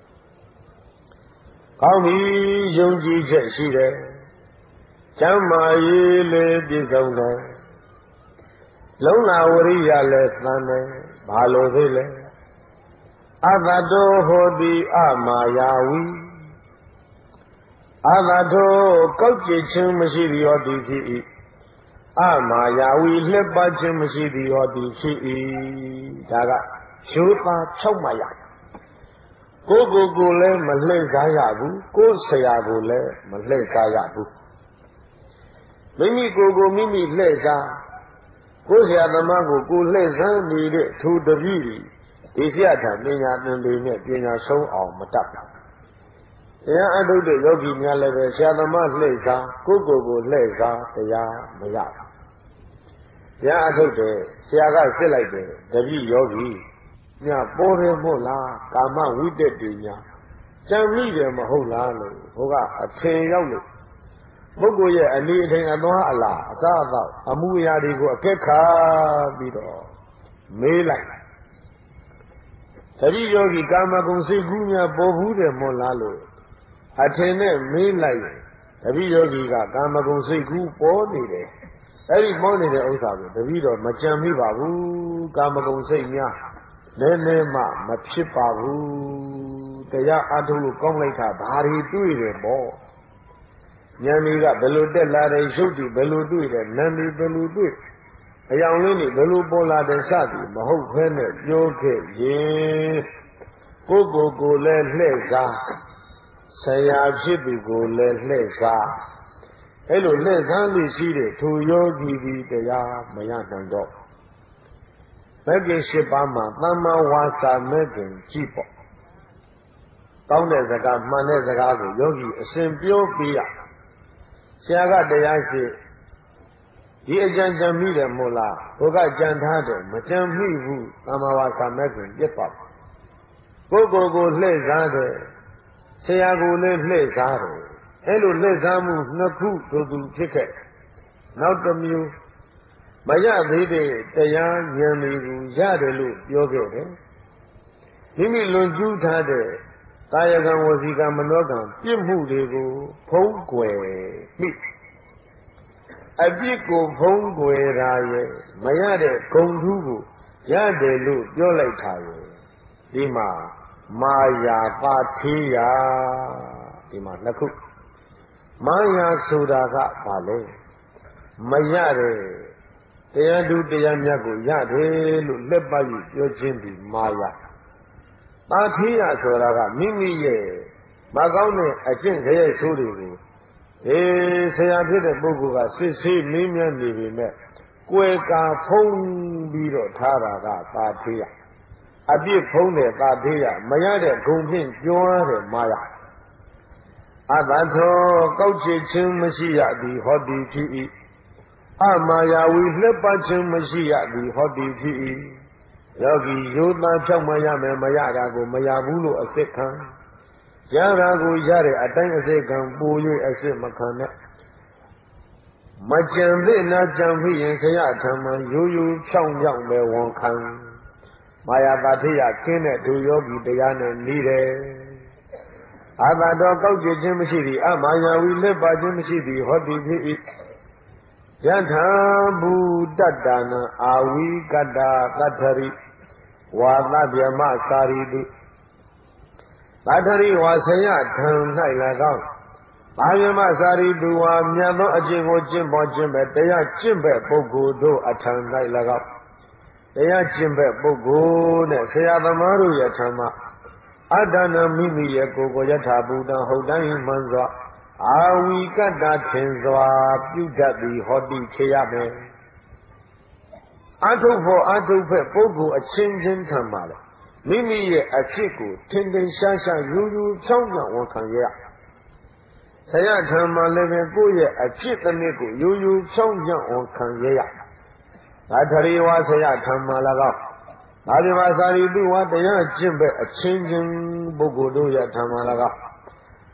ကောင်းပြီယုံကြည်ချက်ရှိတယ်ကျမ်းမာရေးလည်းပြည့်စုံတယ်လုံလဝရိယလည်းသန်တယ်ဘာလို့သေးလဲအဘတောဟောတိအမာယာဝီအဘတောကောက်ကျစ်ခြင်းမရှိသည်ဟောသည်ဖြစ်၏အမာယာဝီလှက်ပတ်ခြင်းမရှိသည်ဟောသည်ဖြစ်၏ဒါကရိုးသားဖြောက်မှရကိုလည်းမလှည့်စားရဘူးကိုယ်ဆရာကိုလည်းမလှည့်စားရဘူးမိမိကိုမိမိလှည့်စားကိုယ်ဆရာသမားကိုလှည့်စားနေတဲ့သူတပည့်ဒီဆရာထံပညာသင်ပေနဲ့ပညာဆုံးအောင်မတတ်ဘူးတရားအထုတ်တဲ့ယောဂီများလည်းပဲဆရာသမားလှည့်စားကိုလှည့်စားတရားမရဘူးတရားအထုတ်တဲ့ဆရာကစစ်လိုက်တယ်တပည့်ယောဂီညပေါ်တယ်မို့လားကာမဝိတ္တတိညာကြံမိတယ်မဟုတ်လားလို့ဘုရားအထင်ရောက်လို့ပုဂ္ဂိုလ်ရဲ့အနေအထိုင်အသွားအလာအစားအသောက်အမှုအရာတွေကိုအကဲခါပြီးတော့မေးလိုက်တတိယောဂီကာမဂုဏ်စိတ်ကူးများပေါ်ဘူးတယ်မို့လားလို့အထင်နဲ့မေးလိုက်တတိယောဂီကကာမဂုဏ်စိတ်ကူးပေါ်နေတယ်အဲ့ဒီပေါ်နေတဲ့ဥစ္စာကိုတတိတော့မကြံမိပါဘူးကာမဂုဏ်စိတ်များနည်းနည်းမှမဖြစ်ပါဘူးတရားအထုတ်လို့ကောင်းလိုက်တာဘာတွေတွေ့တယ်ပေါ့ဉာဏ်တွေကဘယ်လိုတက်လာတယ်ရုပ်တွေဘယ်လိုတွေ့တယ်နာမ်တွေဘယ်လိုတွေ့အယောင်လေးတွေဘယ်လိုပေါ်လာတယ်စသည်မဟုတ်ဘဲနဲ့ပြောခဲ့ရင်ကိုလည်းလှည့်စားဆရာဖြစ်သူကိုလည်းလှည့်စားအဲ့လိုလှည့်စားလို့ရှိတဲ့ထိုယောဂီဒီတရားမရနိုင်တော့မဂ္ဂင်၈ပါးမှာသမ္မာဝါစာမဂ္ဂင်ကြည့်ပေါ့ကောင်းတဲ့စကားမှန်တဲ့စကားကိုယောဂီအစဉ်ပြောပြရဆရာကတရားရှိဒီအကြံကြံမိတယ်မို့လားဘုကကြံထားတယ်မကြံမိဘူးသမ္မာဝါစာမဂ္ဂင်ပြတ်ပါကိုလှည့်စားတယ်ဆရာကိုလည်းလှည့်စားတယ်အဲ့လိုလှည့်စားမှုနှစ်ခုတို့သူဖြစ်ခဲ့နောက်တစ်မျိုးမရသေးတဲ့တရားဉာဏ်တွေကိုရတယ်လို့ပြောခဲ့တယ်မိမိလွန်ကျူးထားတဲ့ကာယကံဝစီကံမနောကံပြစ်မှုတွေကိုဖုံးကွယ်မိအပြစ်ကိုဖုံးကွယ်တာရဲ့မရတဲ့ဂုဏ်ထူးကိုရတယ်လို့ပြောလိုက်တာရဲ့ဒီမှာမာယာပါထေယဒီမှာနှစ်ခုမာယာဆိုတာကဘာလဲမရတဲ့တရားသူတရားမြတ်ကိုရတယ်လို့လက်ပတ်ပြီးပြောခြင်းဒီမာယာပါထေယဆိုတာကမိမိရဲ့မကောင်းတဲ့အကျင့်ကြရဲ့ဆိုးတွေကိုဆရာဖြစ်တဲ့ပုဂ္ဂိုလ်ကစစ်ဆေးမင်းမြတ်နေပြီမဲ့ကွယ်ကာဖုံးပြီးတော့ထားတာကပါထေယအပြစ်ဖုံးတဲ့ပါထေယမရတဲ့ဂုဏ်ဖြင့်ကျွမ်းတဲ့မာယာအတ္တသောကောက်ချစ်ခြင်းမရှိရသည်ဟောတိဖြစ်၏အမာယာဝီလှက်ပတ်ခြင်းမရှိရသည်ဟောတိဖြစ်၏ယောဂီရိုးသားဖြောက်မှရမယ်မရတာကိုမရဘူးလို့အစစ်ခံရတာကိုရတဲ့အတိုင်းအစစ်ခံပို၍အစစ်မခံနဲ့မကြံသေးနာကြံဖြစ်ရင်ဆရာထံမှရိုးရိုးဖြောင်းဖြောင်းပဲဝန်ခံမာယာပါထေယခင်းတဲ့ဒုယောဂီတရားနဲ့နေတယ်အာသာတော်ကောက်ကျခြင်းမရှိသည်အမာယာဝီလက်ပါခြင်းမရှိသည်ဟောတိဖြစ်၏ယထာဘူတတ္တနာအာဝိကတ္တာတထရိဝါသဗျမစာရီတုတထရိဝါဆယထံ၌၎င်းဘာဗျမစာရီတုဝါမြတ်သောအကျင့်ကိုကျင့်ပေါ်ခြင်းပဲတရားကျင့်ပဲပုဂ္ဂိုလ်တို့အထံ၌၎င်းတရားကျင့်ပဲပုဂ္ဂိုလ်နဲ့ဆရာသမားတို့ရဲ့ထံမှာအတ္တနာမိမိရဲ့ကိုယ်ကိုယထာဘူတံဟုတ်တိုင်းမှန်စွာအာဝိကတ္တထင်စွာပြုတတ်သည်ဟောတိခေရမယ်အထုပ်ဖို့အထုပ်ဖက်ပုဂ္ဂိုလ်အချင်းချင်းထံမှာလေမိမိရဲ့အဖြစ်ကိုထင်ထင်ရှားရှားယူယူဖြောင်းဖြောင်းဝန်ခံရဆရာထံမှာလည်းပဲကိုယ့်ရဲ့အဖြစ်တစ်နည်းကိုယူယူဖြောင်းဖြောင်းဝန်ခံရဒါထရိဝါဆရာထံမှာ၎င်းဒါဒီမှာစာရီတုဝါတရားကျင့်ပဲအချင်းချင်းပုဂ္ဂိုလ်တို့ရဲ့ထံမှာ၎င်း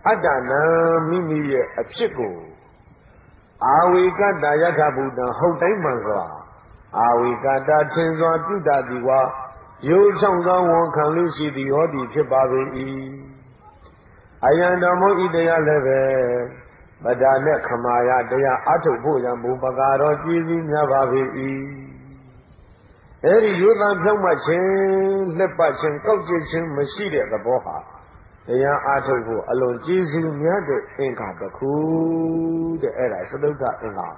အတ္တနာမိမိရဲ့အဖြစ်ကိုအာဝေကတ္တယထဘုဒ္ဓဟုတ်တိုင်းမှန်စွာအာဝေကတ္တထင်စွာပြုတတ်သည်ဝါရိုးချောင်းသောဝန်ခံလို့ရှိသည်ဟောသည်ဖြစ်ပါပေ၏အယံတော်မူဤတရားလည်းပဲဗဒာနဲ့ခမာယတရားအထုတ်ဖို့ရန်ဘုပကာတော်ကြည်စည်းများပါပေ၏အဲဒီရိုးသားဖြောင့်မခြင်းလက်ပတ်ခြင်းကောက်ကျစ်ခြင်းမရှိတဲ့သဘောဟာတရားအားထုတ်ဖို့အလွန်ကျေးဇူးများတဲ့အင်္ဂါတစ်ခုတဲ့အဲ့ဒါသတုတ္တအင်္ဂါ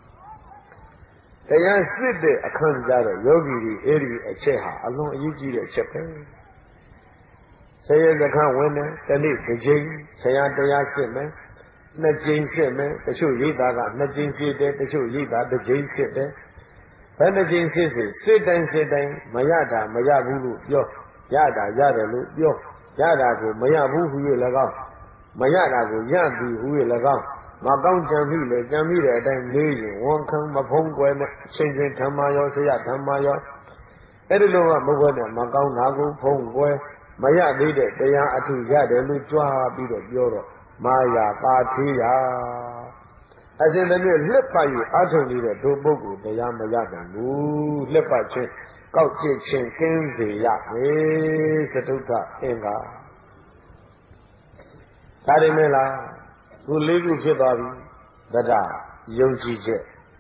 တရားစစ်တဲ့အခန်းကြတဲ့ယောဂီတွေအဲ့ဒီအချက်ဟာအလွန်အရေးကြီးတဲ့အချက်ပဲဆရာစခန်းဝင်တယ်တနေ့တစ်ချိန်ဆရာတရားစစ်မယ်နှစ်ကြိမ်စစ်မယ်တချို့ရိပ်သားကနှစ်ကြိမ်စစ်တယ်တချို့ရိပ်သားတစ်ကြိမ်စစ်တယ်ဘယ်နှစ်ကြိမ်စစ်တိုင်းမရတာမရဘူးလို့ပြောရတာရတယ်လို့ပြောရတာကိုမရဘူးဟူ၍၎င်းမရတာကိုရပြီဟူ၍၎င်းမကောင်းကြံပြီလေကြံပြီတဲ့အတိုင်းလေးရင်ဝန်ခံမဖုံးကွယ်နဲ့ချင်းဓမ္မရောဆရာဓမ္မရောအဲ့ဒီလိုကမဟုတ်နဲ့မကောင်းတာကိုဖုံးကွယ်မရသေးတဲ့တရားအထုရတယ်လို့ကြွားပြီးတော့ပြောတော့မာယာပါသေးရာအစဉ်တည်းလက်ပတ်ယူအထုံနေတဲ့ဒုပုဂ္ဂိုလ်တရားမရနိုင်ဘူးလက်ပတ်ချင်းကောက်ကျစ်ချင်းကင်းစေရမယ်သတုတ္ထအင်္ဂါဒါရင်းလားခုလေးခုဖြစ်သွားပြီတတယုံကြည်ချက်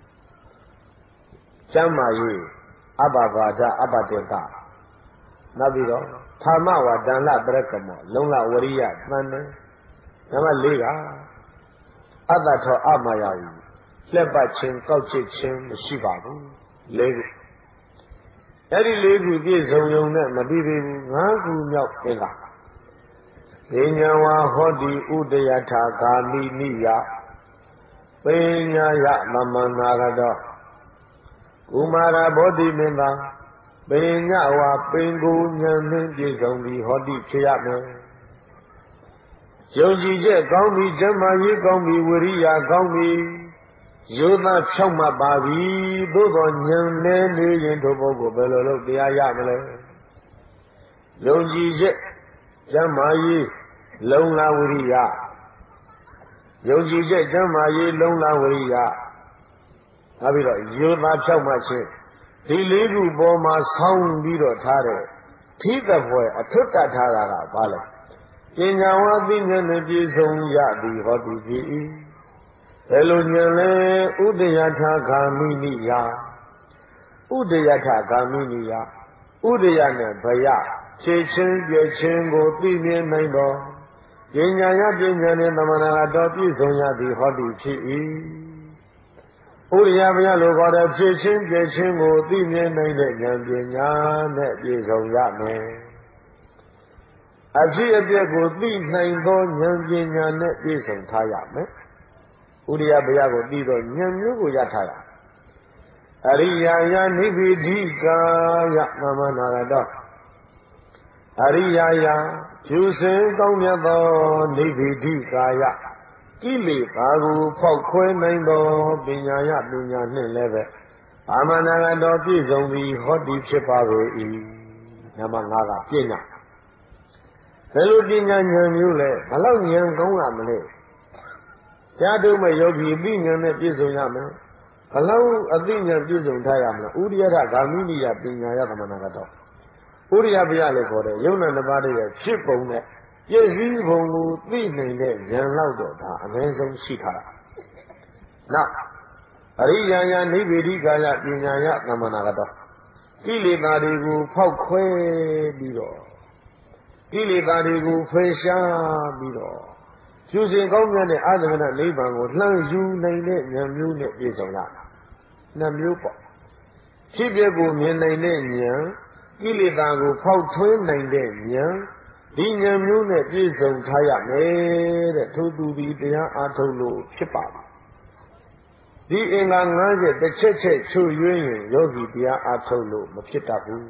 ကျမ်းမာရေးအဘဘာဒအဘတေကနောက်ပြီးတော့ธรรมဝဒံလပရကမောလုံလဝရိယသံတယ်နံပါတ်၄ကအတ္တထောအမာယာယီလက်ပတ်ခြင်းကောက်ကျစ်ခြင်းမရှိပါဘူး၄ခုအဲ့ဒီ၄ခုပြည့်စုံုံနဲ့မပြီးသေးဘူး၅ခုမြောက်အင်္ဂါပညာဝါဟောတိဥဒယထာဂာမိနိယပညာယသမန္နာရတောကုမာရဘောဓိမင်းသာပညာဝါပင်ကိုဉာဏ်နှင့်ပြည့်စုံပြီးဟောတိဖြစ်ရမယ်ယုံကြည်ချက်ကောင်းပြီဓမ္မရေးကောင်းပြီဝိရိယကောင်းပြီယောသားဖြောက်မှတ်ပါပြီသို့တော်ဉာဏ်နဲ့နေရင်တို့ပုဂ္ဂိုလ်ဘယ်လိုလုပ်တရားရမလဲယုံကြည်ချက်ဓမ္မရေးလုံလဝိရိယယုံကြည်ချက်ဓမ္မရေးလုံလဝိရိယနောက်ပြီးတော့ယောသားဖြောက်မှတ်ခြင်းဒီလေးခုပေါ်မှာဆောင်းပြီးတော့ထားတဲ့ထိသဖွယ်အထွတ်တထားတာကဘာလဲပညာဝါသိဉာဏ်နဲ့ပြည့်စုံရသည်ဟောတိပြီဘယ်လိုဉာဏ်လဲဥဒယထာဂာမိနိယဥဒယထာဂာမိနိယဥဒယနဲ့ဘယဖြည့်ချင်းပြည့်ချင်းကိုသိမြင်နိုင်တော်ပညာယပညာနဲ့သမဏဂတော်ပြည့်စုံရသည်ဟောတိဖြစ်၏ဥဒယဘယလိုခေါ်တဲ့ဖြည့်ချင်းပြည့်ချင်းကိုသိမြင်နိုင်တဲ့ဉာဏ်ပညာနဲ့ပြည့်စုံရမယ်အဖြစ်အပျက်ကိုသိနိုင်သောဉာဏ်ပညာနဲ့ပြည့်စုံထားရမယ်ဥရိယဘယကိုသိသောဉာဏ်မျိုးကိုရထားရအရိယာယနိဗ္ဗိဒိကာယသမနာရတောအရိယာယဖြူစင်ကောင်းမြတ်သောနိဗ္ဗိဒိကာယကိလေသာကိုဖောက်ခွဲနိုင်သောပညာယပညာနှင့်လည်းပဲသမနာရတောပြည့်စုံပြီးဟောတိဖြစ်ပါ၏နံပါတ်5ကပညာဘယ်လိုပညာဉာဏ်မျိုးလဲဘလောက်ဉာဏ်ကောင်းရမလဲတရားထုံးမဲ့ယောဂီအသိဉာဏ်နဲ့ပြည့်စုံရမယ်ဘလောက်အသိဉာဏ်ပြည့်စုံထားရမလဲဥရိယထဂာမိနိယပညာယသမဏဂတောဥရိယဘယလို့ခေါ်တဲ့ယုံနာနှစ်ပါးရဲ့ဖြစ်ပုံနဲ့ပြည့်စည်ပုံကိုသိနိုင်တဲ့ဉာဏ်လောက်တော့ဒါအနည်းဆုံးရှိထားတာနောက်အရိယာယနိဗ္ဗေဒိကာယပညာယသမဏဂတောကိလေသာတွေကိုဖောက်ခွဲပြီးတော့ကိလေသာတွေကိုဖယ်ရှားပြီးတော့ဖြူစင်ကောင်းမြတ်တဲ့အာသမဏနိဗ္ဗာန်ကိုလှမ်းယူနိုင်တဲ့ဉာဏ်မျိုးနဲ့ပြည့်စုံရနှစ်မျိုးပေါ့ဖြစ်ပျက်ကိုမြင်နိုင်တဲ့ဉာဏ်ကိလေသာကိုဖောက်ထွင်းနိုင်တဲ့ဉာဏ်ဒီဉာဏ်မျိုးနဲ့ပြည့်စုံထားရမယ်တဲ့ထို့သူဒီတရားအားထုတ်လို့ဖြစ်ပါဘူးဒီအင်္ဂါ၅ချက်တစ်ချက်ချက်ချွတ်ယွင်းရင်ယောဂီတရားအားထုတ်လို့မဖြစ်တတ်ဘူး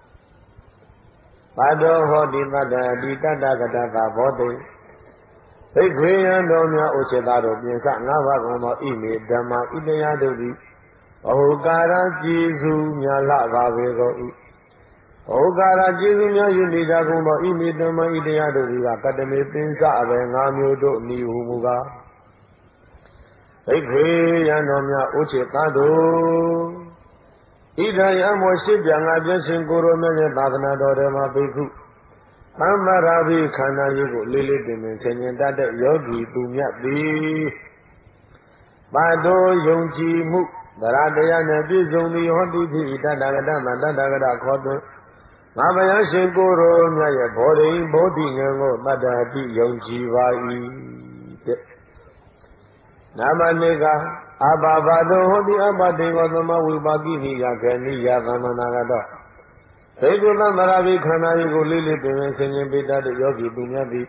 ဘာတော်ဟောတိတတ္တဒီတတ္တကတသာဘောတိဘိက္ခေယံတော်များဥစ္စေတာတို့ပြင်စ၅ပါးကုန်သောဣမေဓမ္မာဣတရားတို့သည်ဘဟုကာရကြည်စုများလှပါပေကုန်၏ Ogara Jizumya Yunida Gumba Imidama Idea Doriga Katame Pinsa Avengamio Niumuga Ekwe Yanomya Uchekado Idayam worship Yanga Jesinkuro Mene Bagna Dorema Biku Amaravi Kana Yugo Lili Dimension that Yogi Dumya Bi Bado Yonji Mu Daradayana Bizumi Hodi Dadagada Dadagada Kodo Mabaya Shinkuro Maya Bori Bodi Yango Madati Yonji Vai Namanega Ababado Hodi Abadi Wadama Wibagi Yakani Yamanagada Segula Maravi Kana Yugo Lili Dimension Bida Yogi Dunyabi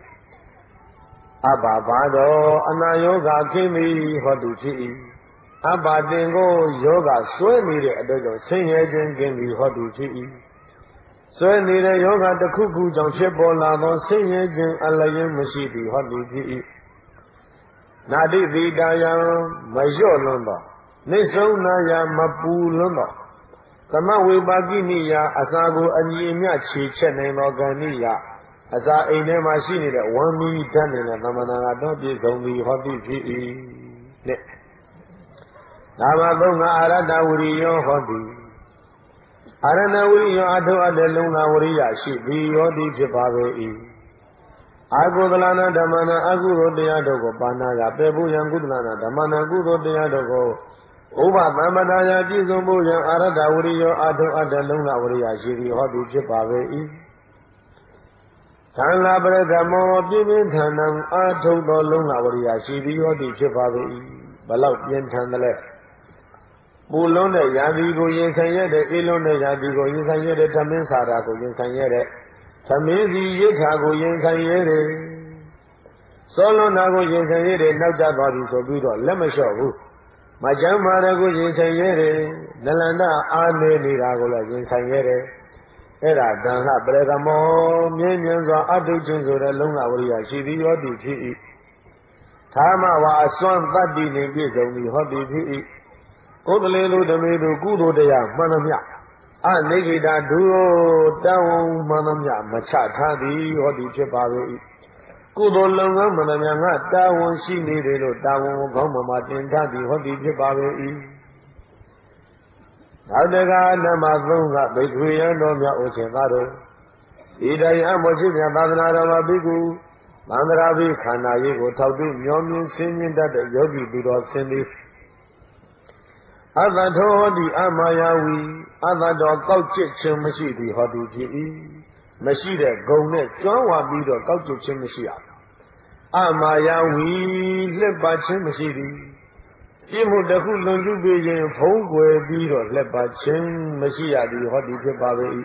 Ababado Anayoga Kimi Hoduchi Abadingo Yoga Swemi Adojo Singing Kimi Hoduchi Swemi Yoga the Kuku Jonshibola Singing Alayan Mashidi Hoduchi Nadi Vidaya Majolumba Nisonaya Mapulumba Kama Wibaginiya Asago Anyimya Chichen Organiya Asa Ine Machine that 1 minute done in a Namana don't be only hobby. Namadonga Arada Uriyo Hobby Arana Uriyo Ado Adeluna Uria Shi be Yodi Jibawe Agudalana Damana Aguro de Adogo Banaga Pebu Yangudlana Damana Guro de Adogo Uba Mamadaya Jizumbu Yang Arada Uriyo Ado Adeluna Uria Shi Hobby Jibawe Tanla Bredamo Bimin Tanang Ato Dolunga Uria Shi Yodi Jibawe Balau Yentandale Bulone Yabigo Yensayede, Ilone Yabigo Yensayede, Tamin Sarako Yensayede, Tamizi Yetago Yensayede, Solo Nago Yensayede, Naja Badi Sobido, Lemashavu, Majamarago Yensayede, Nalanda Ane Niragola Yensayede, Era Dana Bregamo, Mienza Adujinzo, Lunga Uria, Shidi Yodi, Tama wa Aswan Badi Nibizo, Hobby. Odalelu Damedu Gudo Dea Manamya A Negida Duo Down Manamya Machatadi Hodi Chipavi Gudo Lunga Manamya Down She needed Down Goma Martin Tadi Hodi Chipavi Adega Namazunga Beguya Nomya Ochegado Idaya Mojina Badanara Bigu Mandaravi Kana Yego Taudu Yomin singing that the Yogi Budo Sindi Avado the Amayawi, Avado Gauchit Chimashidi Hodi Mashida Gonet, Jawa Bido Gauchit Chimashia Amayawi, Leba Chimashidi Imu the Hulun Jubi, Hogwe Bido, Leba Chim Mashia, the Hodi Jibawi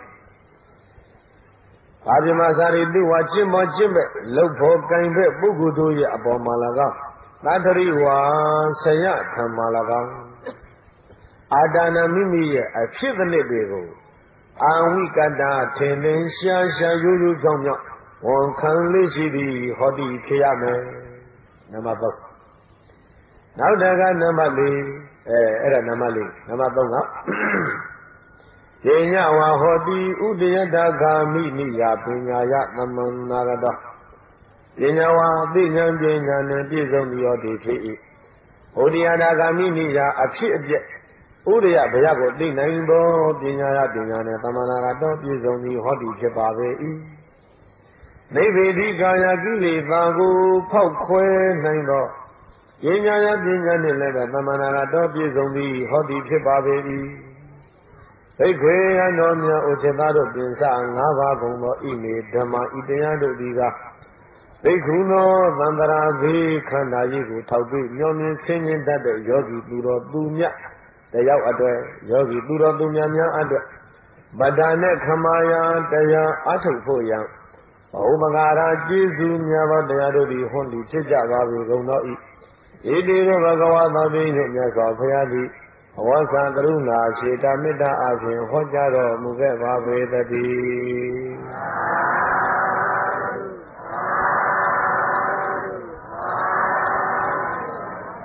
Ajimasari do what Jimbe, Lopo Kaimbe, Bugudu Abomalaga, Natari wa Sayat Malaga. Adana Mimi, a Chivane Bego. Awikada, Tenen, Shasha, Yulu Jomya, one can listen Hodi Kiame. Namabo. Now there are Namali, Era Namali, Namabonga. Yenyawa Hodi, Udia Daga, Mini, Yapina, Yatnaman Narada. Yenyawa, Binyan, and Dizon Yodi. Udia Daga Mini, a chip. Uria Bayago Dinambo, Dinaya Dinana, Tamana, don't use only Hodi Jibawe. Maybe Digaya Gili, Vago, Pokwe, Nango. Yenya Dinana, Tamana, don't use only Hodi Jibawe. Ekwe Anomia Ochevado Pinsa, Nava Gombo, Ime, Dama, Ideado Diga. Bekuno, Vandara, V, Kanayigo, Taubi, Yomi, singing that the Yogi Duro Dumya. The Yao Adwe, Yogi Duro Dumya Adwe, Badane Kamaya, Daya Atopoya, Omagara, Jizu, Nyava, Dayado, the Hondi, Chijaga, Gono, Idino Bagawa, Yaza, Payadi, Wasa Garuna, Shita Mida, Akin, Hojaro, Mugeva, Vedadi.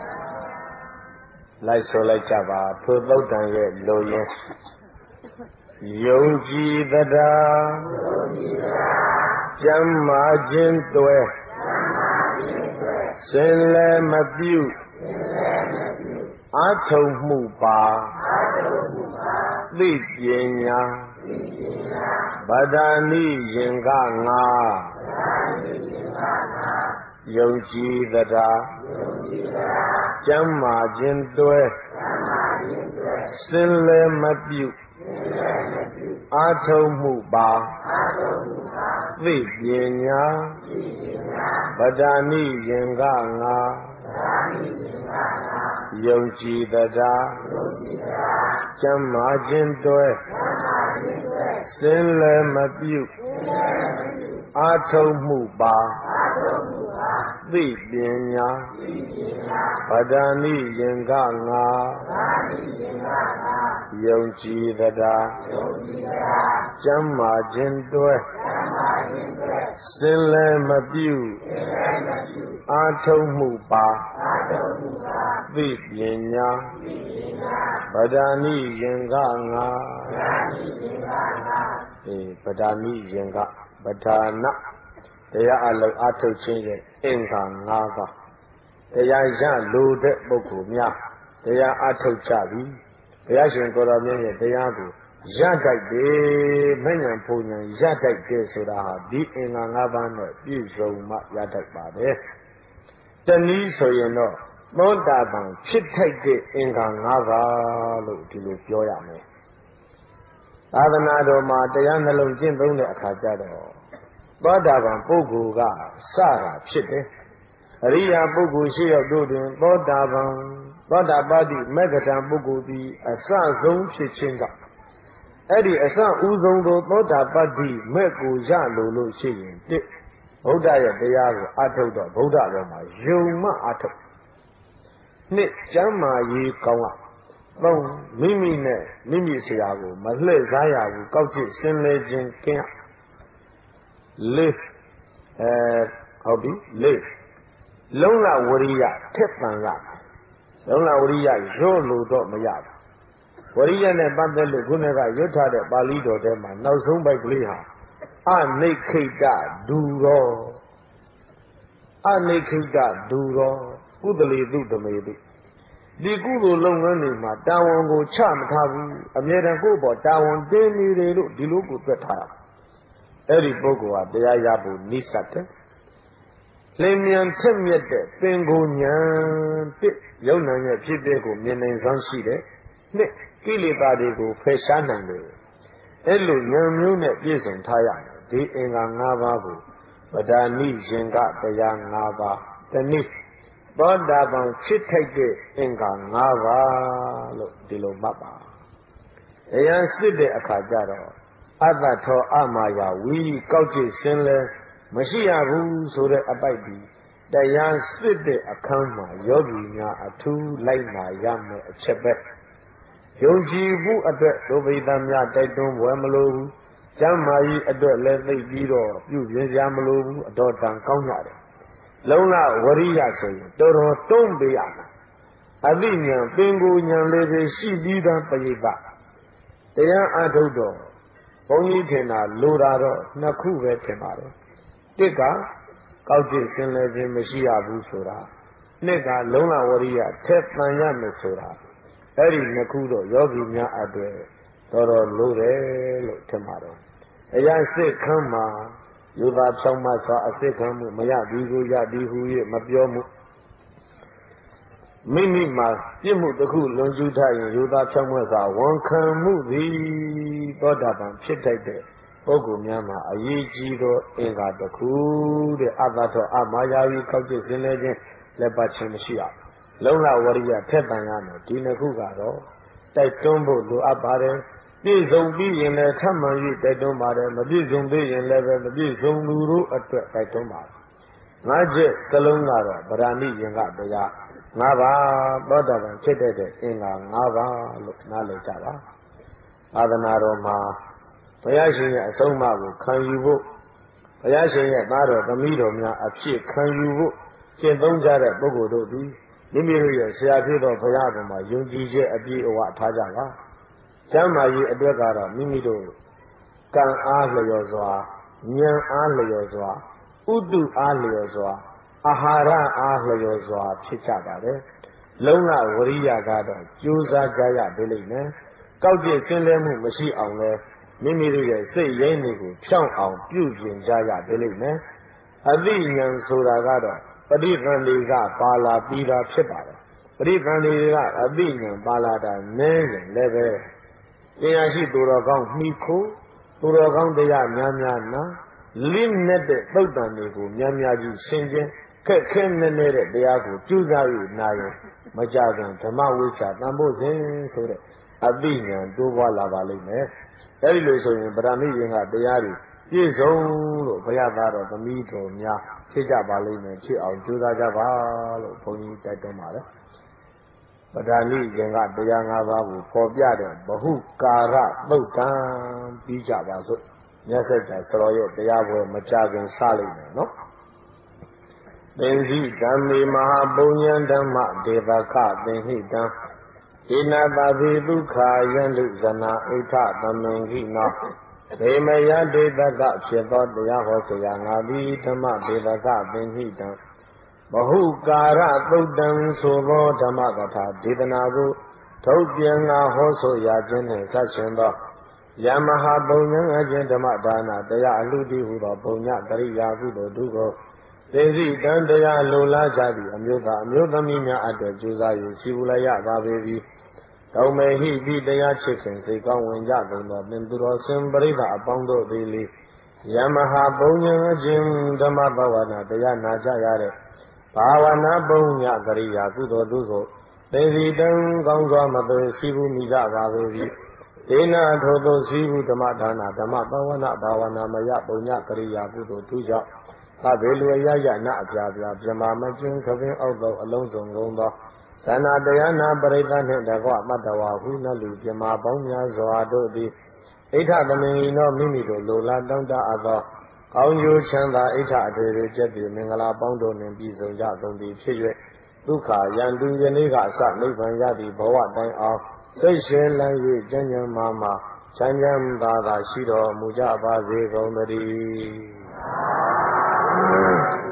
Like so like Java, put low down yet, low yes. ယုံကြည်သဒ္ဒါကျမ်းမာခြင်းတွဲစင်လည်းမပြုအာထုံမှုပါသိပညာဗဒာနိယင်္ဂငါယုံကြည်သဒ္ဒါကျမ်းမာခြင်းတွဲစင်လည်းမပြုအာထုံမှုပါသိပညာဗဒာနိယင်္ဂငါယုံကြည်သဒ္ဒါကျမ်းမာခြင်းတွဲစင်လည်းမပြုအာထုံမှုပါသိပညာဗဒာနိယင်္ဂငါယုံကြည်သဒ္ဒါကျမ်းမာခြင်းတွဲစင်လည်းမပြုအာထုံမှုပါသိပညာဗဒာနိယင်္ဂငါဗဒာနိယင်္ဂဗဒာနတရားအလုံးအာထုတ်ခြင်းရဲ့အင်္ဂါ၅ပါးတရားရလိုတဲ့ပုဂ္ဂိုလ်များတရားအာထုတ်ကြပြီဘုရားရှင်ကိုယ်တော်မြတ်ရဲ့တရားကိုရတတ်တယ်မဉ္ဇဉ်ဘုံဉဏ်ရတတ်တယ်ဆိုတာဟာဒီအင်္ဂါ၅ပါးနဲ့ပြည့်စုံမှရတတ်ပါတယ်တနည်းဆိုရင်တော့သောတာပန်ဖြစ်ထိုက်တဲ့အင်္ဂါ၅ပါးလို့ဒီလိုပြောရမယ်သာသနာတော်မှာတရားနှလုံးကျင့်သုံးတဲ့အခါကျတော့သောတာပန်ပုဂ္ဂိုလ်ကစတာဖြစ်တယ်အရိယာပုဂ္ဂိုလ်ရှိရောက်တို့တွင်သောတာပန်သောတာပတိမေဃတံပုဂ္ဂိုလ်သည်အစဆုံးဖြစ်ခြင်းကအဲ့ဒီအစဦးဆုံးသောသောတာပတိမေကိုရလို့ရှိရင်တစ်ဗုဒ္ဓရဲ့တရားကိုအထုတ်တော့ဗုဒ္ဓတော်မှာယုံမှအထုတ်နှစ်ကျမ်းမာရေးကောင်းအောင်သုံးမိမိနဲ့မိမိဆရာကိုမလှည့်စားရဘူးကောက်ကျစ်စင်လေခြင်းကင်းလေးဟုတ်ပြီလေးလုံးလဝရိယထက်ပံရလုံးလဝရိယရို့လို့တော့မရဘူးဝရိယနဲ့ပတ်သက်လို့ခုနကရွတ်ထားတဲ့ပါဠိတော်ထဲမှာနောက်ဆုံးပိုက်ကလေးဟာအနိခိတဒူရောအနိခိတဒူရောကုသလေတုဓမေတုဒီကုသိုလ်လုပ်ငန်းတွေမှာတာဝန်ကိုချမထားဘူးအမြဲတမ်းကိုယ့်ဘောတာဝန်တင်းနေတယ်လို့ဒီလိုကိုသက်ထားအဲ့ဒီပုဂ္ဂိုလ်ဟာတရားရဖို့နိစ္စတယ်လင်းမြန်ထက်မြက်တဲ့ပင်ကိုဉာဏ်တစ်ယုံနာရဲ့ဖြစ်တဲ့ကိုမြင်နိုင်စွမ်းရှိတယ်နှစ်ကိလေသာတွေကိုဖယ်ရှားနိုင်တယ်အဲ့လိုဉာဏ်မျိုးနဲ့ပြည့်စုံထားရတယ်ဒီအင်္ဂါ၅ပါးကိုဗဒာနိယင်္ဂတရား၅ပါးတနည်းသောတာပန်ဖြစ်ထိုက်တဲ့အင်္ဂါ၅ပါးလို့ဒီလိုမှတ်ပါတရားစစ်တဲ့အခါကျတော့အတ္တထောအမာယာဝီကောက်ကျစ်စင်းလဲမရှိရဘူးဆိုတဲ့အပိုက်ပြီးတရားစစ်တဲ့အခန်းမှာယောဂီများအထူးလိုက်နာရမယ်အချက်ပဲယုံကြည်မှုအတွက်ဒုဗိဒ္ဓများတိုက်တွန်းဝယ်မလို့ဘူးကျမ်းမာရေးအတွက်လည်းသိပြီးတော့ပြုပြင်စရာမလိုဘူးအတော်တန်ကောင်းကြတယ်လုံးလဝရိယဆိုရင်တော်တော်တွန်းပေးရမယ်အသိဉာဏ်ပင်ကိုဉာဏ်လေးပဲရှိပြီးသားပရိပတ်တရားအထုတ်တော့ဘုန်းကြီးထင်တာလိုတာတော့နှစ်ခုပဲထင်ပါတယ်တစ်ကကောက်ကျစ်စင်လည်းခြင်းမရှိရဘူးဆိုတာနှစ်ကလုံးလဝရိယထက်ပန်ရမယ်ဆိုတာအဲ့ဒီနှစ်ခုတော့ယောဂီများအတွေ့တော်တော်လိုတယ်လို့ထင်ပါတယ်အရာစစ်ခမ်းမှာယူသားဖြောင်းမစွာအစစ်ခံမှုမရသည်ကိုရသည်ဟူ၍မပြောမှုမိမိမှာပြစ်မှုတစ်ခုလွန်ကျူးထားရင်ယူသားဖြောင်းမစွာဝန်ခံမှုသည်သောတာပန်ဖြစ်တတ်တဲ့ပုဂ္ဂိုလ်များမှာအရေးကြီးသောအင်္ဂါတစ်ခုတဲ့အတ္တသောအမာယာဝီကောက်ကျစ်စင်လဲခြင်းလက်ပတ်ခြင်းမရှိရလုံးလဝရိယထက်တန်ရမယ်ဒီနှစ်ခုကတော့တိုက်တွန်းဖို့လိုအပ်ပါတယ်ပြည့်စုံပြီးရင်လည်းထပ်မံ၍တိုက်တွန်းပါတယ်မပြည့်စုံသေးရင်လည်းပဲမပြည့်စုံသူတို့အတွက်တိုက်တွန်းပါတယ်ငါးချက်စလုံးကတော့ဗราဏိယင်္ဂတရား၅ပါးသောတာပန်ဖြစ်တဲ့အင်္ဂါ၅ပါးလို့နားလည်ကြပါသာသနာတော်မှာဘုရားရှင်ရဲ့အဆုံးအမကိုခံယူဖို့ဘုရားရှင်ရဲ့သားတော်သမီးတော်များအဖြစ်ခံယူဖို့ကျင့်သုံးကြတဲ့ပုဂ္ဂိုလ်တို့သည်မိမိတို့ရဲ့ဆရာဖြစ်သောဘုရားပေါ်မှာယုံကြည်ချက်အပြည့်အဝထားကြပါကျမ်းမာရေးအတွက်ကတော့မိမိတို့ကံအားလျော်စွာဉာဏ်အားလျော်စွာဥတုအားလျော်စွာအာဟာရအားလျော်စွာဖြစ်ကြပါတယ်လုံးဝဝရိယကတော့ကြိုးစားကြရပေလိမ့်မယ်ကောက်ကျစ်ဆင်းလဲမှုမရှိအောင်လဲမိမိတို့ရဲ့စိတ်ရင်းတွေကိုဖြောင့်အောင်ပြုပြင်ကြရပေလိမ့်မယ်အသိဉာဏ်ဆိုတာကတော့ပဋိသန္ဓေကပါလာပြီးတာဖြစ်ပါတယ်ပဋိသန္ဓေကအသိဉာဏ်ပါလာတာနည်းရင်လည်းပဲဉာဏ်ရှိသူတော်ကောင်းမှီခိုးသူတော်ကောင်းတရားများများနာလင်းနဲ့တဲ့သုတ်တန်တွေကိုများများကြီးရှင်းခြင်းခက်ခဲနဲ့တဲ့တရားကိုကျူးစား၍နာရင်မကြခင်ဓမ္မဝိစာတန်ဖို့စဉ်ဆိုတဲ့အသိဉာဏ်တိုးပွားလာပါလိမ့်မယ်အဲဒီလိုဆိုရင်ဗราဏိရင်ကတရားတွေပြည့်စုံလို့ဘုရားသားတော်သမီးတော်များဖြစ်ကြပါလိမ့်မယ်ဖြစ်အောင်ကြိုးစားကြပါလို့ဘုန်းကြီးတိုက်တွန်းပါတယ်ဗราဏိရင်ကတရား၅ပါးကိုဖော်ပြတဲ့ဘဟုကာရသုတ်တံပြီးကြပါစို့မြတ်စွာဘုရားဆရာရဲ့တရားပွဲမကြခင်စလိမ့်မယ်နော်သင်္ဇိဓမ္မေမဟာပုညံဓမ္မဒေဝကသင်္ဟိတံဣနာတဗေဒုက္ခယန္တုဇနာဣဋ္ဌသမင်္ဂိနောဒေမယဒေတကဖြစ်သောတရားဟောဆရာငါသည်ဓမ္မဒေဝကသင်္ဟိတံဘဟုကာရသုတ်တံဆိုသောဓမ္မကထာဒေသနာကိုထုတ်ပြန်ငါဟောဆိုရခြင်းနှင့်ဆက်ရှင်သောယမဟာပုံဉ္အကျင့်ဓမ္မဒါနတရားအလှတိဟုသောပုံညကရိယာကုသိုလ်တို့ကိုသေစီတန်တရားလိုလားကြသည့်အမျိုးသားအမျိုးသမီးများအတွက်ကြိုးစား၍စီပူလိုက်ရပါပေသည်တောင်းမေဟိပိတရားချစ်ခင်စိတ်ကောင်းဝင်ကြကုန်သောသင်သူတော်စင်ပရိသအပေါင်းတို့သည်လေယမဟာပုံဉ္အကျင့်ဓမ္မဘဝနာတရားနာကြရတဲ့ဘာဝနာပုံညကရိယာကုသိုလ်တို့ကိုသေစီတန်ကောင်းစွာမသွေစီပူမိကြပါပေသည်ဒေနာထိုသို့စီဟုဓမ္မဒါနဓမ္မပဝနာဘာဝနာမယပုံညကရိယာကုသိုလ်သူကြောင့်သဗ္ဗေလူအယယနာအပြာပြာပြမမကျင်းခပင်အောက်သောအလုံးစုံကုန်သောသန္နာတရားနာပရိသတ်နှင့်တကွမတ္တဝဟုနလူပြမပေါင်းများစွာတို့သည်ဣဋ္ဌသမင်္ဂိနောမိမိတို့လိုလားတောင်းတအပ်သောကောင်းကျိုးချမ်းသာဣဋ္ဌအထွေထွေကျက်သည်မင်္ဂလာပေါင်းတို့နှင့်ပြည့်စုံကြကုန်သည်ဖြစ်၍ဒုက္ခယန္တုယနေ့ကအစနိဗ္ဗာန်ရသည့်ဘဝတိုင်အောင်စိတ်ရှင်းလန်း၍ကျဉ်းကျဉ်းမာမာချမ်းချမ်းသာသာရှိတော်မူကြပါစေကုန်သတည်း